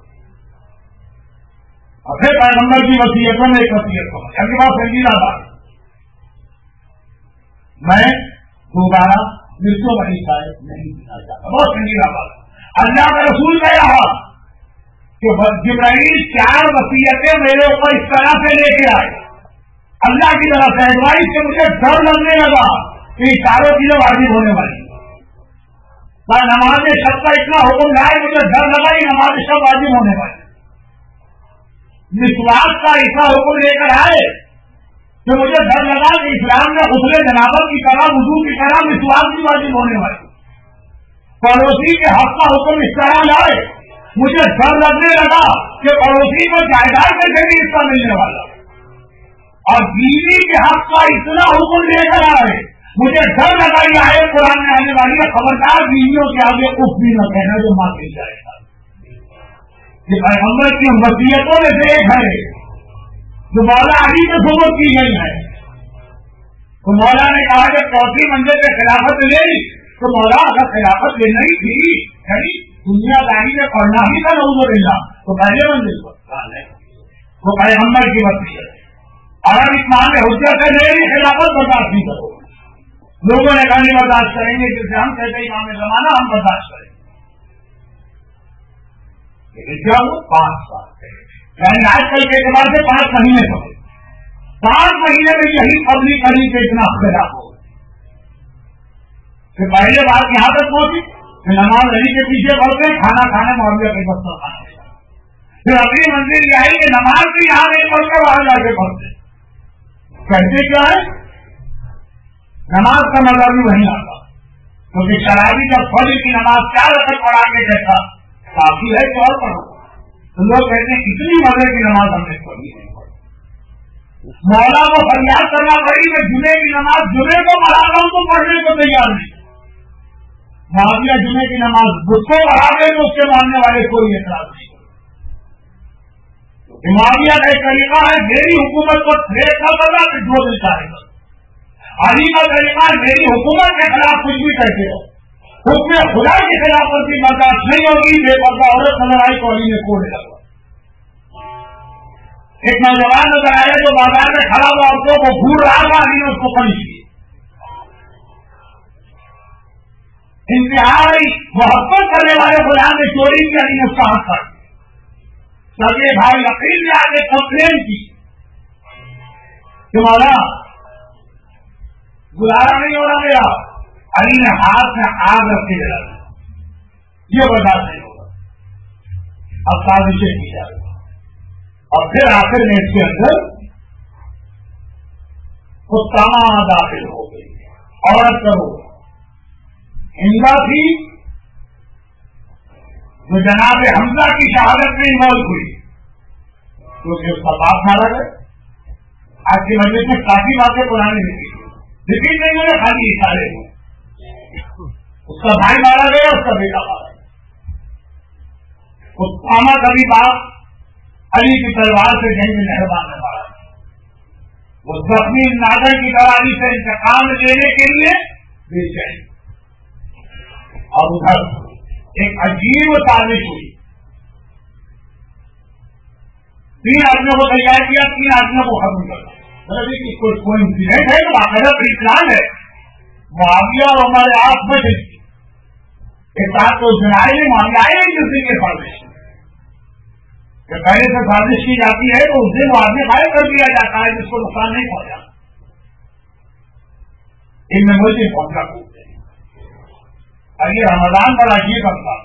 اور پھر پیغمبر کی وصیتوں میں ایک وصیت کو اگلی بات سنجیدہ بات, میں دوبارہ مرچوں والی چائے نہیں پینا چاہتا. بہت سنجیدہ بات. اللہ کا رسول کہہ رہا کہ جبرائیل چار وصیتیں میرے اوپر اس طرح سے لے کے آئے اللہ کی طرف سے ایڈوائز سے مجھے ڈر لگنے لگا کہ یہ چاروں چیزیں واجب ہونے والی. نماز شب کا اتنا حکم لائے مجھے ڈر لگا یہ نماز شب واجب ہونے والی. مسواک کا اتنا حکم لے کر آئے تو مجھے ڈر لگا کہ اسلام میں غسل جنابت کی طرح وضو کی طرح مسواک بھی واجب ہونے والی. پڑوسی کے حق کا حکم اس طرح لائے مجھے ڈر لگنے لگا کہ پڑوسی کو جائیداد سے بھی حصہ ملنے والا. اور بیوی کے حق کا اتنا حکم لے کر آئے مجھے ڈر لگا یہ آئے قرآن میں آنے والی ہے خبردار بیویوں کے آگے اف بھی نہ کہنا جو ماں مل جائے گا. یہ پیغمبر کی وصیتوں میں سے ایک ہے جو مولا علی کے ثبوت کی گئی ہے. تو مولا نے کہا کہ چوتھی منزل پہ خلافت لے لی تو مولا اگر خلافت لینا ہی تھی یعنی دنیا داری میں پڑھنا ہی تھا نعوذ باللہ تو پہلے منزل پر وہ پیغمبر کی وصیت. اور اب اسلام میں حجت ہے نہیں خلافت برداشت نہیں کرو. لوگوں نے کہا نہیں برداشت کریں گے جسے ہم کہتے ہیں امام زمانہ ہم برداشت کریں گے. لیکن کیا ہو پانچ سال یعنی آج کل کے اعتبار سے پانچ مہینے ہو گئے. پانچ مہینے میں یہی پبلک علی سے اتنا اختلاف ہو کہ پہلے بات یہاں تک پہنچی کہ نماز علی کے پیچھے پڑھتے کھانا کھانے معاویہ کے بستر کھانا. پھر اگلی منزل یہ آئی کہ نماز بھی یہاں نہیں پڑھتے وہاں جا کے پڑھتے. کہتے کیا ہے نماز کا مزہ بھی وہیں آتا کیونکہ شرابی جب فجر کی نماز چار رکعت پڑھا کے کہتا کافی ہے تو اور پڑھو تو لوگ کہتے ہیں اتنی مزے کی نماز ہم نے پڑھی نہیں پڑھی. مولا کو فریاد کرنا پڑی میں جمعے کی نماز جمعے کو پڑھا رہا ہوں تو پڑھنے کو تیار نہیں. معاویہ جمعے کی نماز خود کو پڑھا دے تو اس کے ماننے والے کوئی اعتراض نہیں. معاویہ کا ایک طریقہ ہے میری حکومت کو تھریٹ نہ کرنا کہ جو دل چاہے گا. علی کا طریقہ میری حکومت کے خلاف کچھ بھی کہتے ہو حکم خدا کے خلاف ورزی برداشت نہیں ہوگی. بے پردہ عورت نظر آئی تو علی نے کوڑ لگا. ایک نوجوان نظر آیا جو بازار میں کھڑا ہوا عورتوں کو گھور رہا تھا علی نے اس کو پنش کی. انتہائی محبت کرنے والے غلام نے چوری کی علی نے اس کا ہاتھ کاٹ. سگے بھائی وکیل نے آگے کمپلین کی کہ مولا گزارا نہیں ہو رہا میرا. علی نے ہاتھ میں آگ رکھ کے جلا یہ برداشت نہیں ہوگا. اب سازشیں کی جا رہی اور پھر آخر میں اس کے اندر اسامہ داخل ہو گئی. عورت کرو ہندا تھی جو جناب حمزہ کی شہادت میں انوالو ہوئی کیونکہ اس کا باپ مارا گیا. آج کی مجلس میں کافی باتیں پرانی لکھی لیکن نہیں ہوئے خالی اشارے ہوئے. اس کا بھائی مارا گیا اس کا بیٹا مارا گیا. اسامہ کا بھی باپ علی کی تلوار سے جنگ میں مہربان نے مارا گیا. وہ زخمی نادر کی طرح علی سے انتقام لینے کے لیے بے چین. اور ادھر ایک عجیب سازش ہوئی. تین آدمیوں کو تیار کیا تین آدمیوں کو ختم کرنا. کوئی انسیڈنٹ ہے تو باقاعدہ پلان ہے. معاویہ اور ہمارے آپ میں ایک ساتھ تو سنائے نہیں معاملہ آئے نہیں دوسرے کے سازش جب پہلے سے سازش کی جاتی ہے تو اس دن وہ آدمی غائب کر دیا جاتا ہے جس کو نقصان نہیں پہنچا. ان میں مجھے پہنچا پوچھتے ہیں ابھی رمضان بڑا عجیب رمضان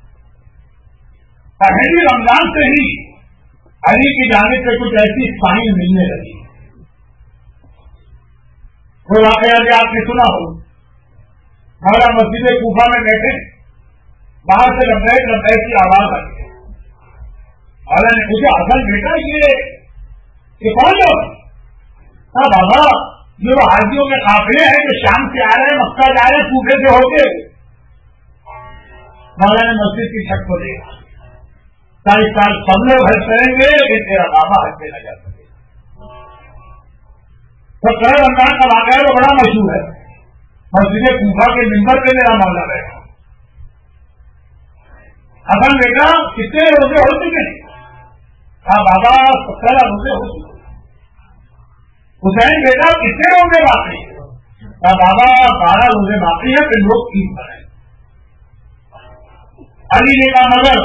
پہلی رمضان سے ہی علی کی جانب سے کچھ ایسی سائن ملنے لگی. وہ واقعہ بھی آپ نے سنا ہو. ہمارا مسجد کوفہ میں بیٹھے باہر سے لبیک لبیک کی آواز آئی. حالانکہ نے پوچھا اصل بیٹا یہ کون لوگ؟ ہاں بابا یہ وہ حاجیوں کے قافلے ہیں جو شام سے آ رہے ہیں مکہ جا رہے ہیں کوفے سے ہوتے. مولا نے مسجد کی چھت کو دیکھا. سال سال سب لوگ حج کریں گے لیکن تیرا بابا حج پہ نہ جا سکے. تو کرے رمضان کا واقعہ وہ بڑا مشہور ہے. مسجد کوفہ کے ممبر پہ میرا مولا بیٹھا. حسن بیٹا کتنے روزے ہو چکے ہیں؟ ہاں بابا سترہ روزے ہو چکے. حسین بیٹا کتنے روزے باقی؟ بابا بارہ روزے باقی ہیں پھر لوگ عید منائیں. علی نے کہا مگر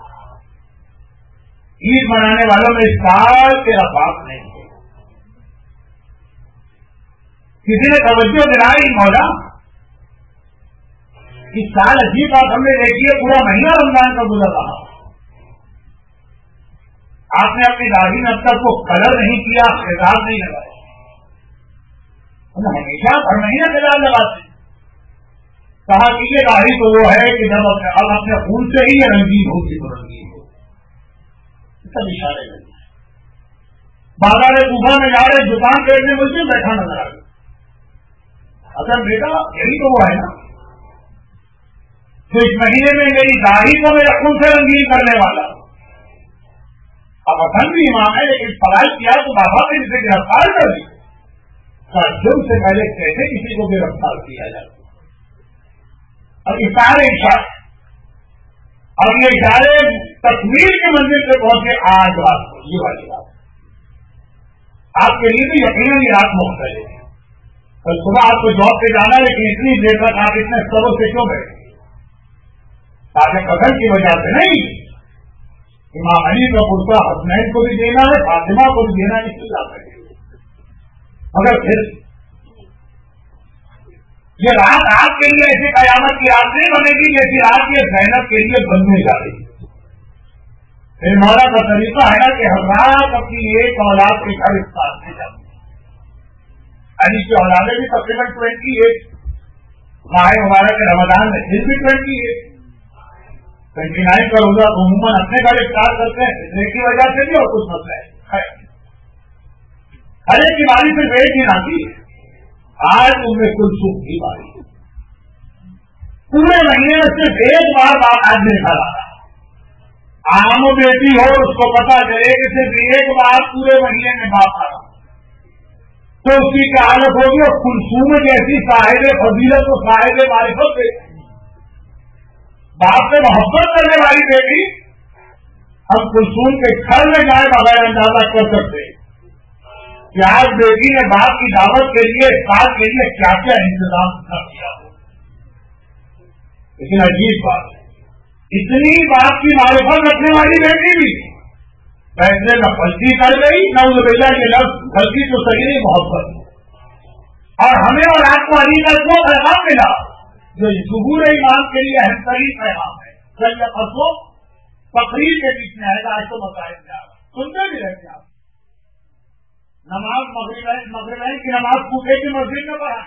عید منانے والوں میں اس سال تیرا باپ نہیں ہے. کسی نے توجہ دلائی مولا اس سال عجیب بات ہم نے دیکھی ہے, پورا مہینہ رمضان کا گزر رہا, آپ نے اپنی داڑھی میں اب تک کو کلر نہیں کیا, خضاب نہیں لگایا. ہم ہمیشہ ہر مہینہ خضاب لگاتے ہیں. کہا کہ یہ داڑھی تو وہ ہے کہ جب اب اپنے خون سے ہی یہ رنگین ہوگی تو رنگین ہو. سب اشارے لگے. بازار طوفان میں جا رہے دکان خریدنے مجھے بیٹھا نظر آ گیا. اصل بیٹا یہی تو وہ ہے نا جو اس مہینے میں میری داڑھی کو میرے خون سے رنگین کرنے والا. اب اصل بھی امام ہے لیکن سوال کیا تو بابا نے اسے گرفتار کر دی. جرم سے پہلے کیسے کسی کو گرفتار کیا جاتا. اب اشارے اشارے اب یہ اشارے تصویر کے منزل پہ پہنچے. آج رات کو یہ والی بات آپ کے لیے تو یقیناً یہ رات مختلف ہے. کل صبح آپ کو جاب پہ جانا ہے لیکن اتنی دیر تک آپ اتنے سبوں سے کیوں بیٹھے؟ تاکہ قدر کی وجہ سے نہیں. امام علی کا کرتا حسنین کو بھی دینا ہے, فاطمہ کو بھی دینا ہے, اس کی بات ہے. مگر پھر یہ رات آپ کے لیے ایسی قیامت کی رات نہیں بنے گی جیسی رات یہ زینب کے لیے بننے جا رہی ہے. پھر مولا کا طریقہ ہے نا کہ ہر رات اپنی ایک اولاد کے گھر اس بات میں جاتی ہے. علی کی اولادیں بھی تقریباً ٹوینٹی ایٹ ماہ مبارک رمضان میں پھر بھی ٹوینٹی ایٹ ٹوینٹی نائن کا روزہ عموماً اپنے گھر افطار کرتے ہیں اتنے کی وجہ سے بھی اور کچھ مسئلہ ہے. ہر ایک کی باری سے ایک دن آتی ہے. آج ان میں کل سوکھ کی باری پورے مہینے میں صرف ایک بار بات آج میں کھا رہا. عام بیٹی ہو اس کو پتا چلے کہ صرف ایک بار پورے مہینے میں بات آ رہا تو اس کی کیا حالت ہوگی. اور کلثوم جیسی صاحب فضیلت و صاحب معرفت بیٹی, باپ سے محبت کرنے والی بیٹی, ہم کلثوم کے گھر میں جائے بغیر اندازہ کر سکتے کہ آج بیٹی نے باپ کی دعوت کے لیے سال کے لیے کیا کیا انتظام کر دیا ہو. لیکن عجیب بات ہے, اتنی باپ کی معرفت رکھنے والی بیٹی بھی فیصلے میں غلطی کر گئی. نہ اس بیٹا کے لفظ غلطی تو صحیح نہیں, محبت. اور ہمیں اور آپ کو علی کا وہ پیغام ملا جو ظہور ایمان کے لیے اہم ترین پیغام ہے. کل یا پرسوں تقریر کے بیچ میں آئے گا, آج تو مسائل میں آ رہا سنتے بھی رہتے آپ. نماز مغربین مغربین کی نماز پوچھے کی مسجد میں پڑھا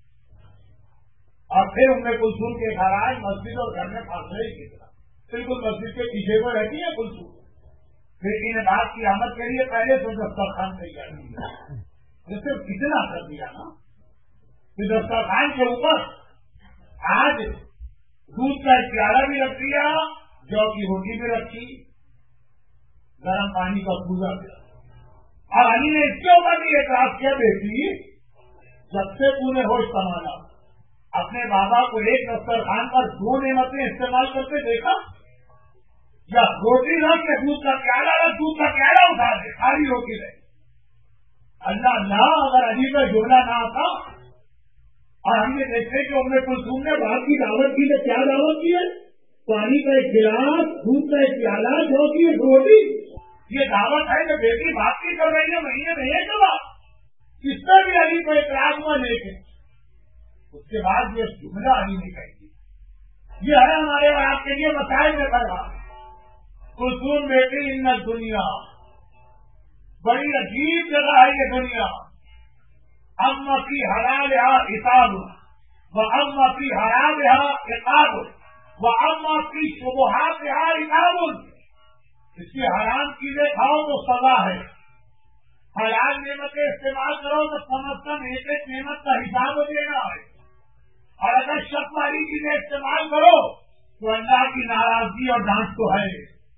اور پھر ان میں کلثوم کے گھر آئے. مسجد اور گھر میں فاصلے ہی کی طرح بالکل مسجد کے پیچھے کو رہتی ہے کلثوم. بیٹی نے بات کی آمد کے لیے پہلے سے دسترخوان تیار کیا, صرف اتنا کر دیا نا کہ دسترخوان کے اوپر آج دودھ کا پیالہ بھی رکھ دیا, جو کی روٹی بھی رکھی, گرم پانی کا پوجا بھی رکھا. اور علی نے اس کے اوپر بھی اعتراض کیا, بیٹی جب سے تو نے ہوش سنبھالا اپنے بابا کو ایک دسترخوان پر دو نعمتیں استعمال کرتے دیکھا, یا روٹی رکھ کے دودھ کا پیالہ رکھ, دودھ کا پیالہ اٹھا دے, خالی روٹی رہے. اللہ اللہ اگر علی کا جملہ نہ آتا اور ہم نے دیکھتے کہ ان میں کلثوم نے باپ کی دعوت کی تو کیا دعوت کی ہے, پانی کا ایک گلاس, دودھ کا ایک پیالہ, جو کی روٹی. یہ دعوت ہے کہ بیٹی بات کی کر رہی ہے مہینے میں ایک بات, اس پر بھی علی کو اعتراض ہوا. لیکن اس کے بعد یہ جملہ علی نے کہی تھی, یہ ہے ہمارے اور آپ کے لیے مسائل میں کر رہا. کلثوم بیٹی ان دنیا بڑی عجیب جگہ ہے یہ دنیا. اما کی حلال حساب و اما کی حرام عقاب و اما کی شبہات عقاب. اس کی حرام چیزیں کھاؤ تو سزا ہے, حلال نعمتیں استعمال کرو تو کم از کم ایک ایک نعمت کا حساب دینا ہے, اور اگر شک والی چیزیں استعمال کرو تو اللہ کی ناراضگی اور ڈانٹ تو ہے.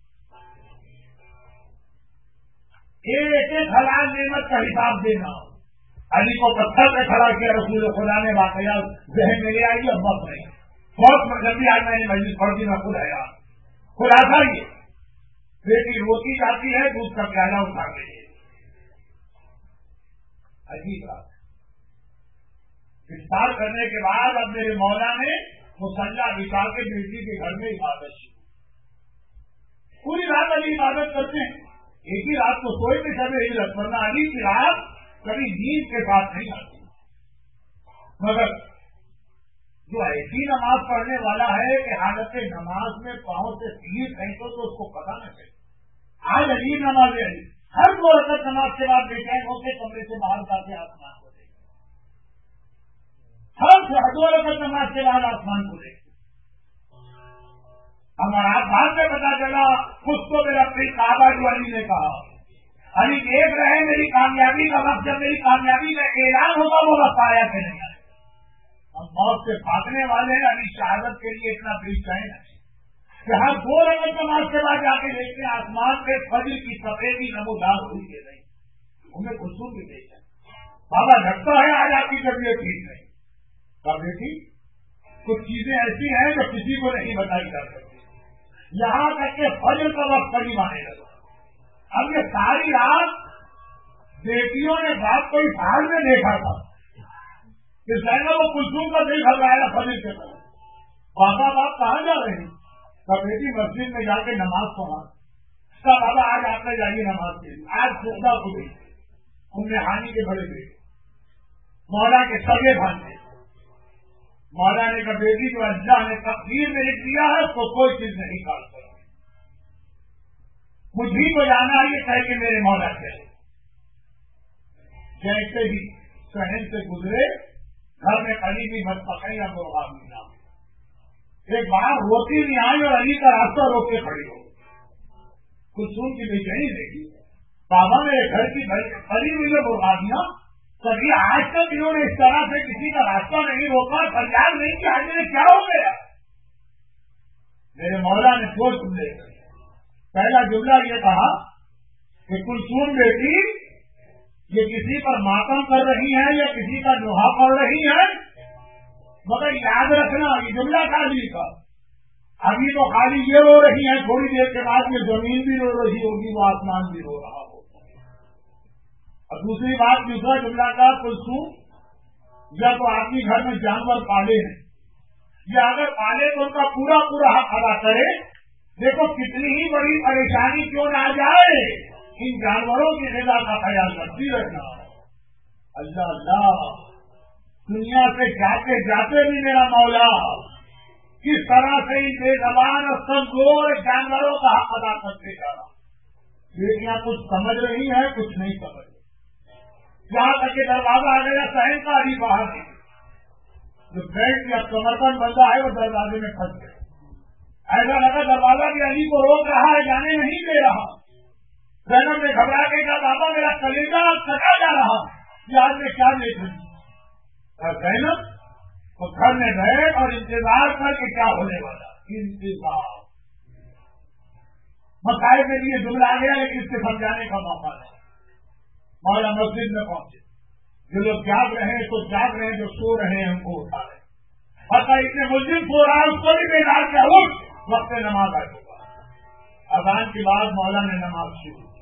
ایک ایک حلال نعمت کا حساب دینا. علی کو پتھر پہ کھڑا کیا رسول خدا نے واقعات ذہن میں لے آئی اور بس نہیں. بہت جلدی آج میں نے مجلس پڑھ دی, میں خود آیا. خلاصہ یہ بیٹی روتی جاتی ہے, دودھ کا پیالہ اٹھا کے. عجیب بات. افطار کرنے کے بعد اب میرے مولا نے مسلح بچھا کے بیٹی کے گھر میں عبادت کی. پوری رات علی عبادت کرتے ہیں. ایک ہی رات کو سوئے تھے سب ہجرت، ورنہ علی کی رات کبھی نیند کے ساتھ نہیں آتی. مگر جو ایسی نماز پڑھنے والا ہے کہ حالت نماز میں پاؤں سے سیڑھی پھینکو تو اس کو پتا نہ چلے. آج عجیب نماز علی ہر دو رکعت نماز کے بعد بے چین ہو کے کمرے سے باہر جا کے آسمان کو دیکھتے. ہر دو رکعت نماز کے بعد آسمان کو دیکھتے. ہمارا بعد میں پتا چلا خود کو میرا پھر کعبہ جو علی نے کہا. علی دیکھ رہے ہیں میری کامیابی کا وقت، جب میری کامیابی کا اعلان ہوگا وہ وقت آیا کہ نہیں آئے. ہم موت سے بھاگنے والے ہیں، علی شہادت کے لیے اتنا بے چین ہے کہ ہر دو رکعت نماز کے بعد جا کے دیکھتے ہیں آسمان پہ فجر کی سفیدی نمودار ہوئی ہے. نہیں ہمیں خصوص بھی دیکھا بابا لگتا ہے آج آپ کی طبیعت ٹھیک نہیں. کب بیٹی کچھ چیزیں ایسی ہیں جو کسی کو نہیں بتائی جا سکتی. یہاں تک کہ فجر کا وقت قریب آنے لگا. اب یہ ساری رات بیٹیوں نے باپ کو اس حال میں دیکھا تھا کہ زینب و کلثوم کا دل گھبرایا فجر کے بعد. بابا باپ کہاں جا رہے ہیں؟ کب بیٹی مسجد میں جا کے نماز پڑھا. اس کا بابا آج آپ نے جائیے نماز کے لیے. آج خدا کو گئی ہم نے ہانی کے بڑے بیٹے مولا کے سگے بھانجے. مولا نے کہا بیٹی جو اللہ نے تقدیر میں لکھ دیا ہے اس کو کوئی چیز نہیں کاٹ سکتی. مجھے کو جانا یہ کہہ کے میرے مولا کے جیسے ہی شہر سے گزرے گھر میں قریبی مت پکڑی اب وہ ملا. ایک بار روتی نہیں آئی اور علی کا راستہ روک کے کھڑی ہو. کچھ سن کی بے چینی دیکھی. بابا میرے گھر کی بڑی ہوئی ہے بربادیاں کبھی آج تک انہوں نے اس طرح سے کسی کا راستہ نہیں روکا، فریاد نہیں کہ آج کیا ہو گیا. میرے مولا نے دو جملے پہلا جملہ یہ کہا کہ کلثوم بیٹی یہ کسی پر ماتم کر رہی ہے یا کسی کا نوحہ پڑھ رہی ہے، مگر یاد رکھنا یہ جملہ خالی کا ابھی تو خالی یہ رو رہی ہیں، تھوڑی دیر کے بعد میں زمین بھی رو رہی ہوگی، وہ آسمان بھی رو رہا ہوگا. اور دوسری بات دوسرا جملہ کا کلثوم یا تو آدمی گھر میں جانور پالے ہیں یا اگر پالے تو ان کا پورا پورا حق ادا کرے. دیکھو کتنی ہی بڑی پریشانی کیوں نہ آ جائے ان جانوروں کی غذا کا خیال کرتی رہنا. اللہ اللہ دنیا سے جاتے جاتے بھی میرا مولا کس طرح سے ان بے زبان اور کمزور جانوروں کا حق ادا کرتے جا رہا. بیٹیاں کچھ سمجھ رہی ہیں کچھ نہیں سمجھ رہی. جہاں تک کہ دروازہ آ گیا سہن کا ابھی باہر نہیں. جو بیلٹ یا کمربند بندہ ہے وہ دروازے میں پھنس گیا. ایسا لگا دروازہ بھی علی کو روک رہا ہے، جانے نہیں دے رہا. زینب نے گھبرا کے کہا بابا میرا کلیجہ کٹا جا رہا یہ آج میں کیا دیکھ رہی ہوں. زینب تو گھر میں گئے اور انتظار کر کے کیا ہونے والا انتظار. مسائل کے لیے جملہ آ گیا لیکن اس کے سمجھانے کا موقع نہیں. مولا مسجد میں پہنچے. جو لوگ جاگ رہے ہیں تو جاگ رہے ہیں، جو سو رہے ہیں ان کو اٹھا رہے ہیں. پتا اتنے مسجد سو رہا ہے اس کو بھی بیدار کیا اٹھ وقت نماز آ چکا. اذان کے بعد مولا نے نماز شروع کی.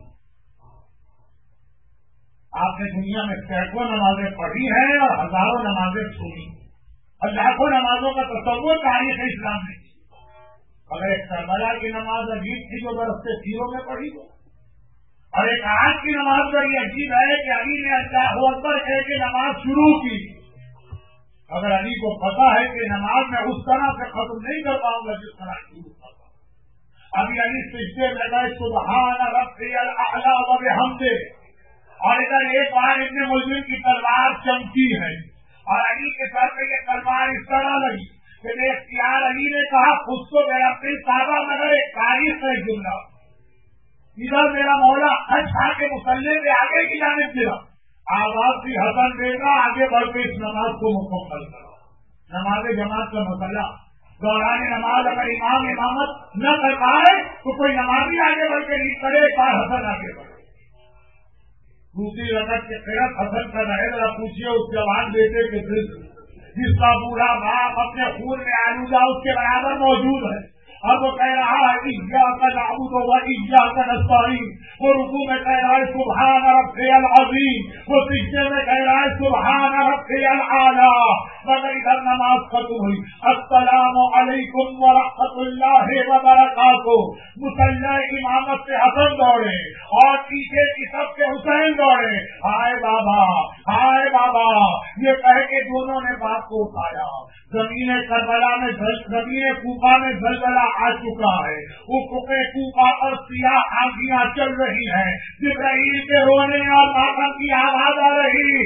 آپ نے دنیا میں سینکڑوں نمازیں پڑھی ہیں اور ہزاروں نمازیں سنی اور لاکھوں نمازوں کا تصور تاریخ اسلام نے کی. اگر ایک کربلا کی نماز عجیب تھی جو برستے سیروں میں پڑھی ہو، اور ایک آج کی نماز بڑی عجیب ہے کہ علی نے اللہ اکبر کہہ کے نماز شروع کی. اگر علی کو پتا ہے کہ نماز میں اس طرح سے ختم نہیں کر پاؤں گا جس طرح شروع کرتا ہوں. ابھی علی سجدے میں گئے سبحان ربی الاعلی و بحمدہ، اور ادھر ایک بار ابن ملجم کی تلوار چمکی ہے اور علی کے سر پہ یہ تلوار اس طرح لگی کہ بے اختیار علی نے کہا خود کو میرا پھر کعبہ مگر ایک تاریخ کا جملہ. ادھر میرا مولا خط کھا کے مسلح پہ آگے کی جانب گرا. آواز بھی حسن دے گا آگے بڑھ کے اس نماز کو مکمل کرو. نماز جماعت کا مسئلہ دوران نماز اگر امام امامت نہ کر پائے تو کوئی نمازی آگے بڑھ کے نہیں کرے، ایک بار حسن آگے بڑھے. دوسری رکعت کے قیرت حسن کر رہے ذرا پوچھیے اس جوان بیٹے کے دل جس کا بوڑھا باپ اپنے خون میں آلودہ اس کے برابر موجود ہے اب وہ کہہ رہا ہے ایاک نعبد و ایاک نستعین، وہ رکوع میں کہہ رہا ہے سبحان ربی العظیم، وہ سجدے میں کہہ رہا ہے سبحان ربی الاعلی، مگر ادھر نماز ختم ہوئی السلام علیکم ورحمۃ اللہ وبرکاتہ، مصلی امامت سے حسن دوڑے اور پیچھے کی سب سے حسین دوڑے، ہائے بابا ہائے بابا، یہ کہہ کے دونوں نے باپ کو اٹھایا۔ زمین کربلا میں زمین کوفہ میں زلزلہ آ چکا ہے، افق کوفہ پر سیاہ آندھیاں چل رہی ہیں، جبرائیل کے رونے اور ماتم کی آواز آ رہی،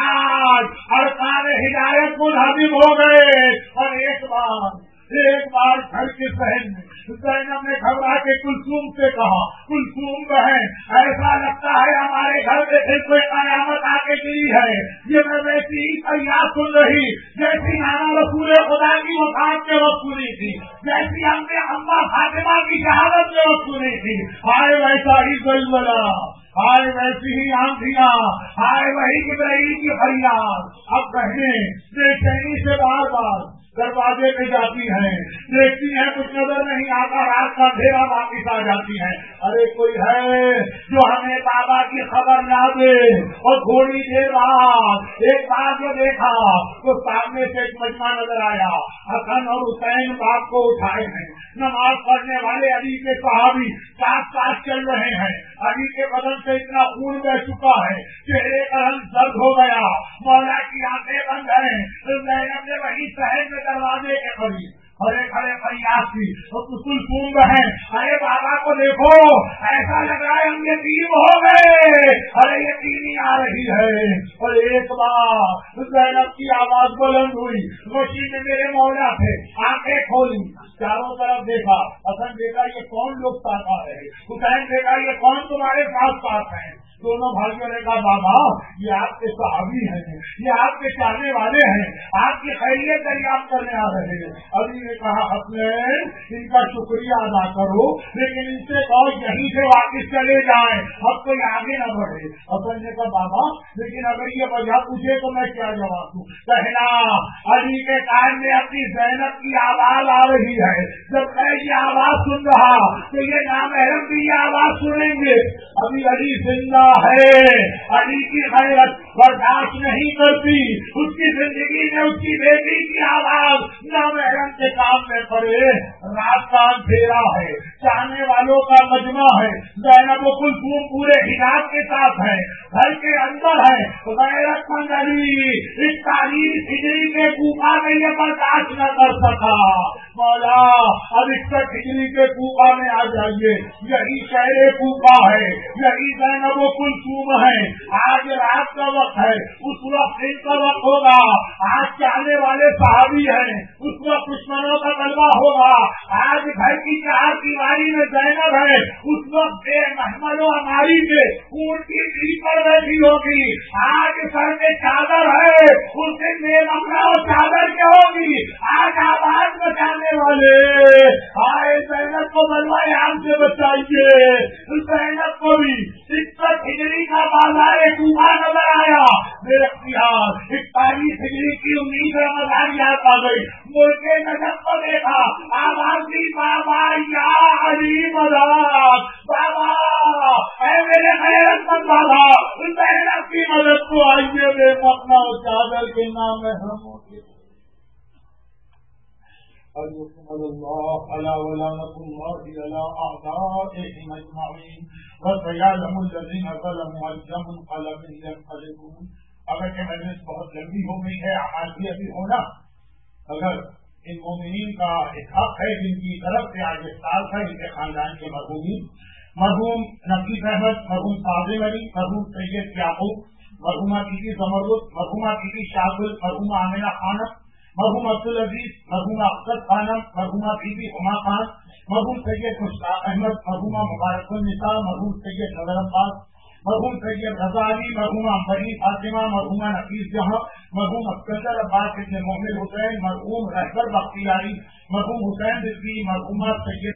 آج ارکان ہدایت منہدم ہو گئے۔ اور ایک بار ایک بار گھر کے ذہن میں زینب نے گھبرا کے کلثوم سے کہا، کلثوم بہن ایسا لگتا ہے ہمارے گھر میں پھر کوئی قیامت آ کے گری ہے، یہ میں ویسی ہی فریاد سن رہی جیسی نانا رسول خدا کی وفات کے وقت سنی تھی، جیسی ہم نے اماں فاطمہ کی شہادت کے وقت سنی تھی، آئے ویسا ہی زلزلہ، آئے ویسی ہی آندھیاں، آئے وہی جبرائیل کی فریاد۔ اب بہنیں بے چینی سے بار بار دروازے پہ جاتی ہیں، دیکھتی ہیں کچھ نظر نہیں آتا، رات کا اندھیرا واپس آ جاتی ہیں، ارے کوئی ہے جو ہمیں بابا کی خبر لا دے۔ اور تھوڑی دیر بعد ایک بار جو دیکھا تو سامنے سے ایک مجمع نظر آیا، حسن اور حسین باپ کو اٹھائے ہیں، نماز پڑھنے والے علی کے صحابی ساتھ ساتھ چل رہے ہیں، علی کے بدن سے اتنا خون بہ چکا ہے، چہرے کا رنگ زرد ہو گیا، مولا کی آنکھیں بند ہیں، زینب نے وہی شہر میں دروازے کے قریب کھڑے کھڑے فریاد کی، کلثوم بہن ارے بابا کو دیکھو، ایسا لگ رہا ہے ہم یتیم ہو گئے، ارے یتیمی آ رہی ہے۔ اور ایک بار زینب کی آواز بلند ہوئی، وسیع میں میرے مولا تھے، آنکھیں کھولی، چاروں طرف دیکھا، حسن دیکھا یہ کون لوگ ساتھ آ رہے، حسین دیکھا یہ کون تمہارے ساتھ ساتھ ہیں۔ دونوں بھائیوں نے کہا بابا یہ آپ کے صحابی ہیں، یہ آپ کے چاہنے والے ہیں، آپ کی خیریت دریافت کرنے آ رہے ہیں۔ علی نے کہا حسنین ان کا شکریہ ادا کرو، لیکن ان سے کہو یہیں سے واپس چلے جائیں، اب کوئی آگے نہ بڑھے۔ حسن نے کہا بابا لیکن اگر یہ وجہ پوچھے تو میں کیا جواب دوں؟ کہنا علی کے کان میں اپنی زینب کی آواز آ رہی ہے، جب میں یہ آواز سن رہا تو یہ نامحرم بھی یہ آواز سنیں گے، ابھی علی زندہ ہے، علی کی غیرت برداشت نہیں کرتی، اس کی زندگی میں اس کی بیٹی کی آواز نامحرم کے کام میں پڑے، رات کا اندھیرا ہے، چاہنے والوں کا مجمع ہے، زینب و کلثوم پورے حجاب کے ساتھ ہے، گھر کے اندر ہے، غیرت مند علی اکتالیس ہجری کے کوفہ میں یہ برداشت نہ کر سکا، مولا اب اکسٹھ ہجری کے کوفہ میں آ جائیے، یہی شہر کوفہ ہے، یہی زینب و کلثوم ہے، آج رات کا وقت ہے، اس وقت دن کا وقت ہوگا، آج چاہنے والے صحابی ہیں، اس وقت دشمنوں کا غلبہ ہوگا، آج گھر کی چار دیواری میں زینب ہے، اس وقت بے محمل و ہماری کے اونٹ کی پیٹھ پر بیٹھی ہوگی، آج سر پہ چادر ہے، اس دن بے محمل و چادر کے ہوگی، آج آواز بچانے والے آئے زینب کو بلوائے عام سے بچائیے، زینب کو بھی اکسٹھ ہجری کا بازار کوفہ نظر آیا، بے اختیار اکتالیس ہجری کی امید رمضان یاد آ گئی، ملک نجف کو دیکھا، آواز دی بابا یا علی مدد، بابا اے میرے غیرت مند بابا زینب کی مدد کو آئیے، بے اپنا چادر کے نام میں ہم أجركم الله ألا ولعنة الله على أعدائهم أجمعين وسيعلم الذين ظلموا أي منقلب ينقلبون۔ اگرچہ مجلس بہت لمبی ہو گئی ہے، آج بھی ابھی ہونا، اگر ان مومنین کا ایک حق ہے جن کی طرف سے آج سال تھا، ان کے خاندان کے مرحومین، مرحوم نفیس احمد، مرحوم کاظم علی، مرحوم سید یعقوب، مرحومہ بی بی زمرد، مرحومہ بی بی شاہد، مرحومہ آمنہ خانم، مرحوم عبدالعزیز، مرحومہ اختر خانم، مرحومہ بی بی ہما خان، مرحوم سید مشتاق احمد، مرحومہ مبارک النساء، مرحوم سید نظر عباس، مرحوم سید رضا علی، مرحومہ امبری فاطمہ، مرحومہ نفیس جہاں، مرحوم اسکندر عباس ابن محمد حسین، مرحوم رہبر بختیاری، مرحوم حسین رضوی، مرحومہ سید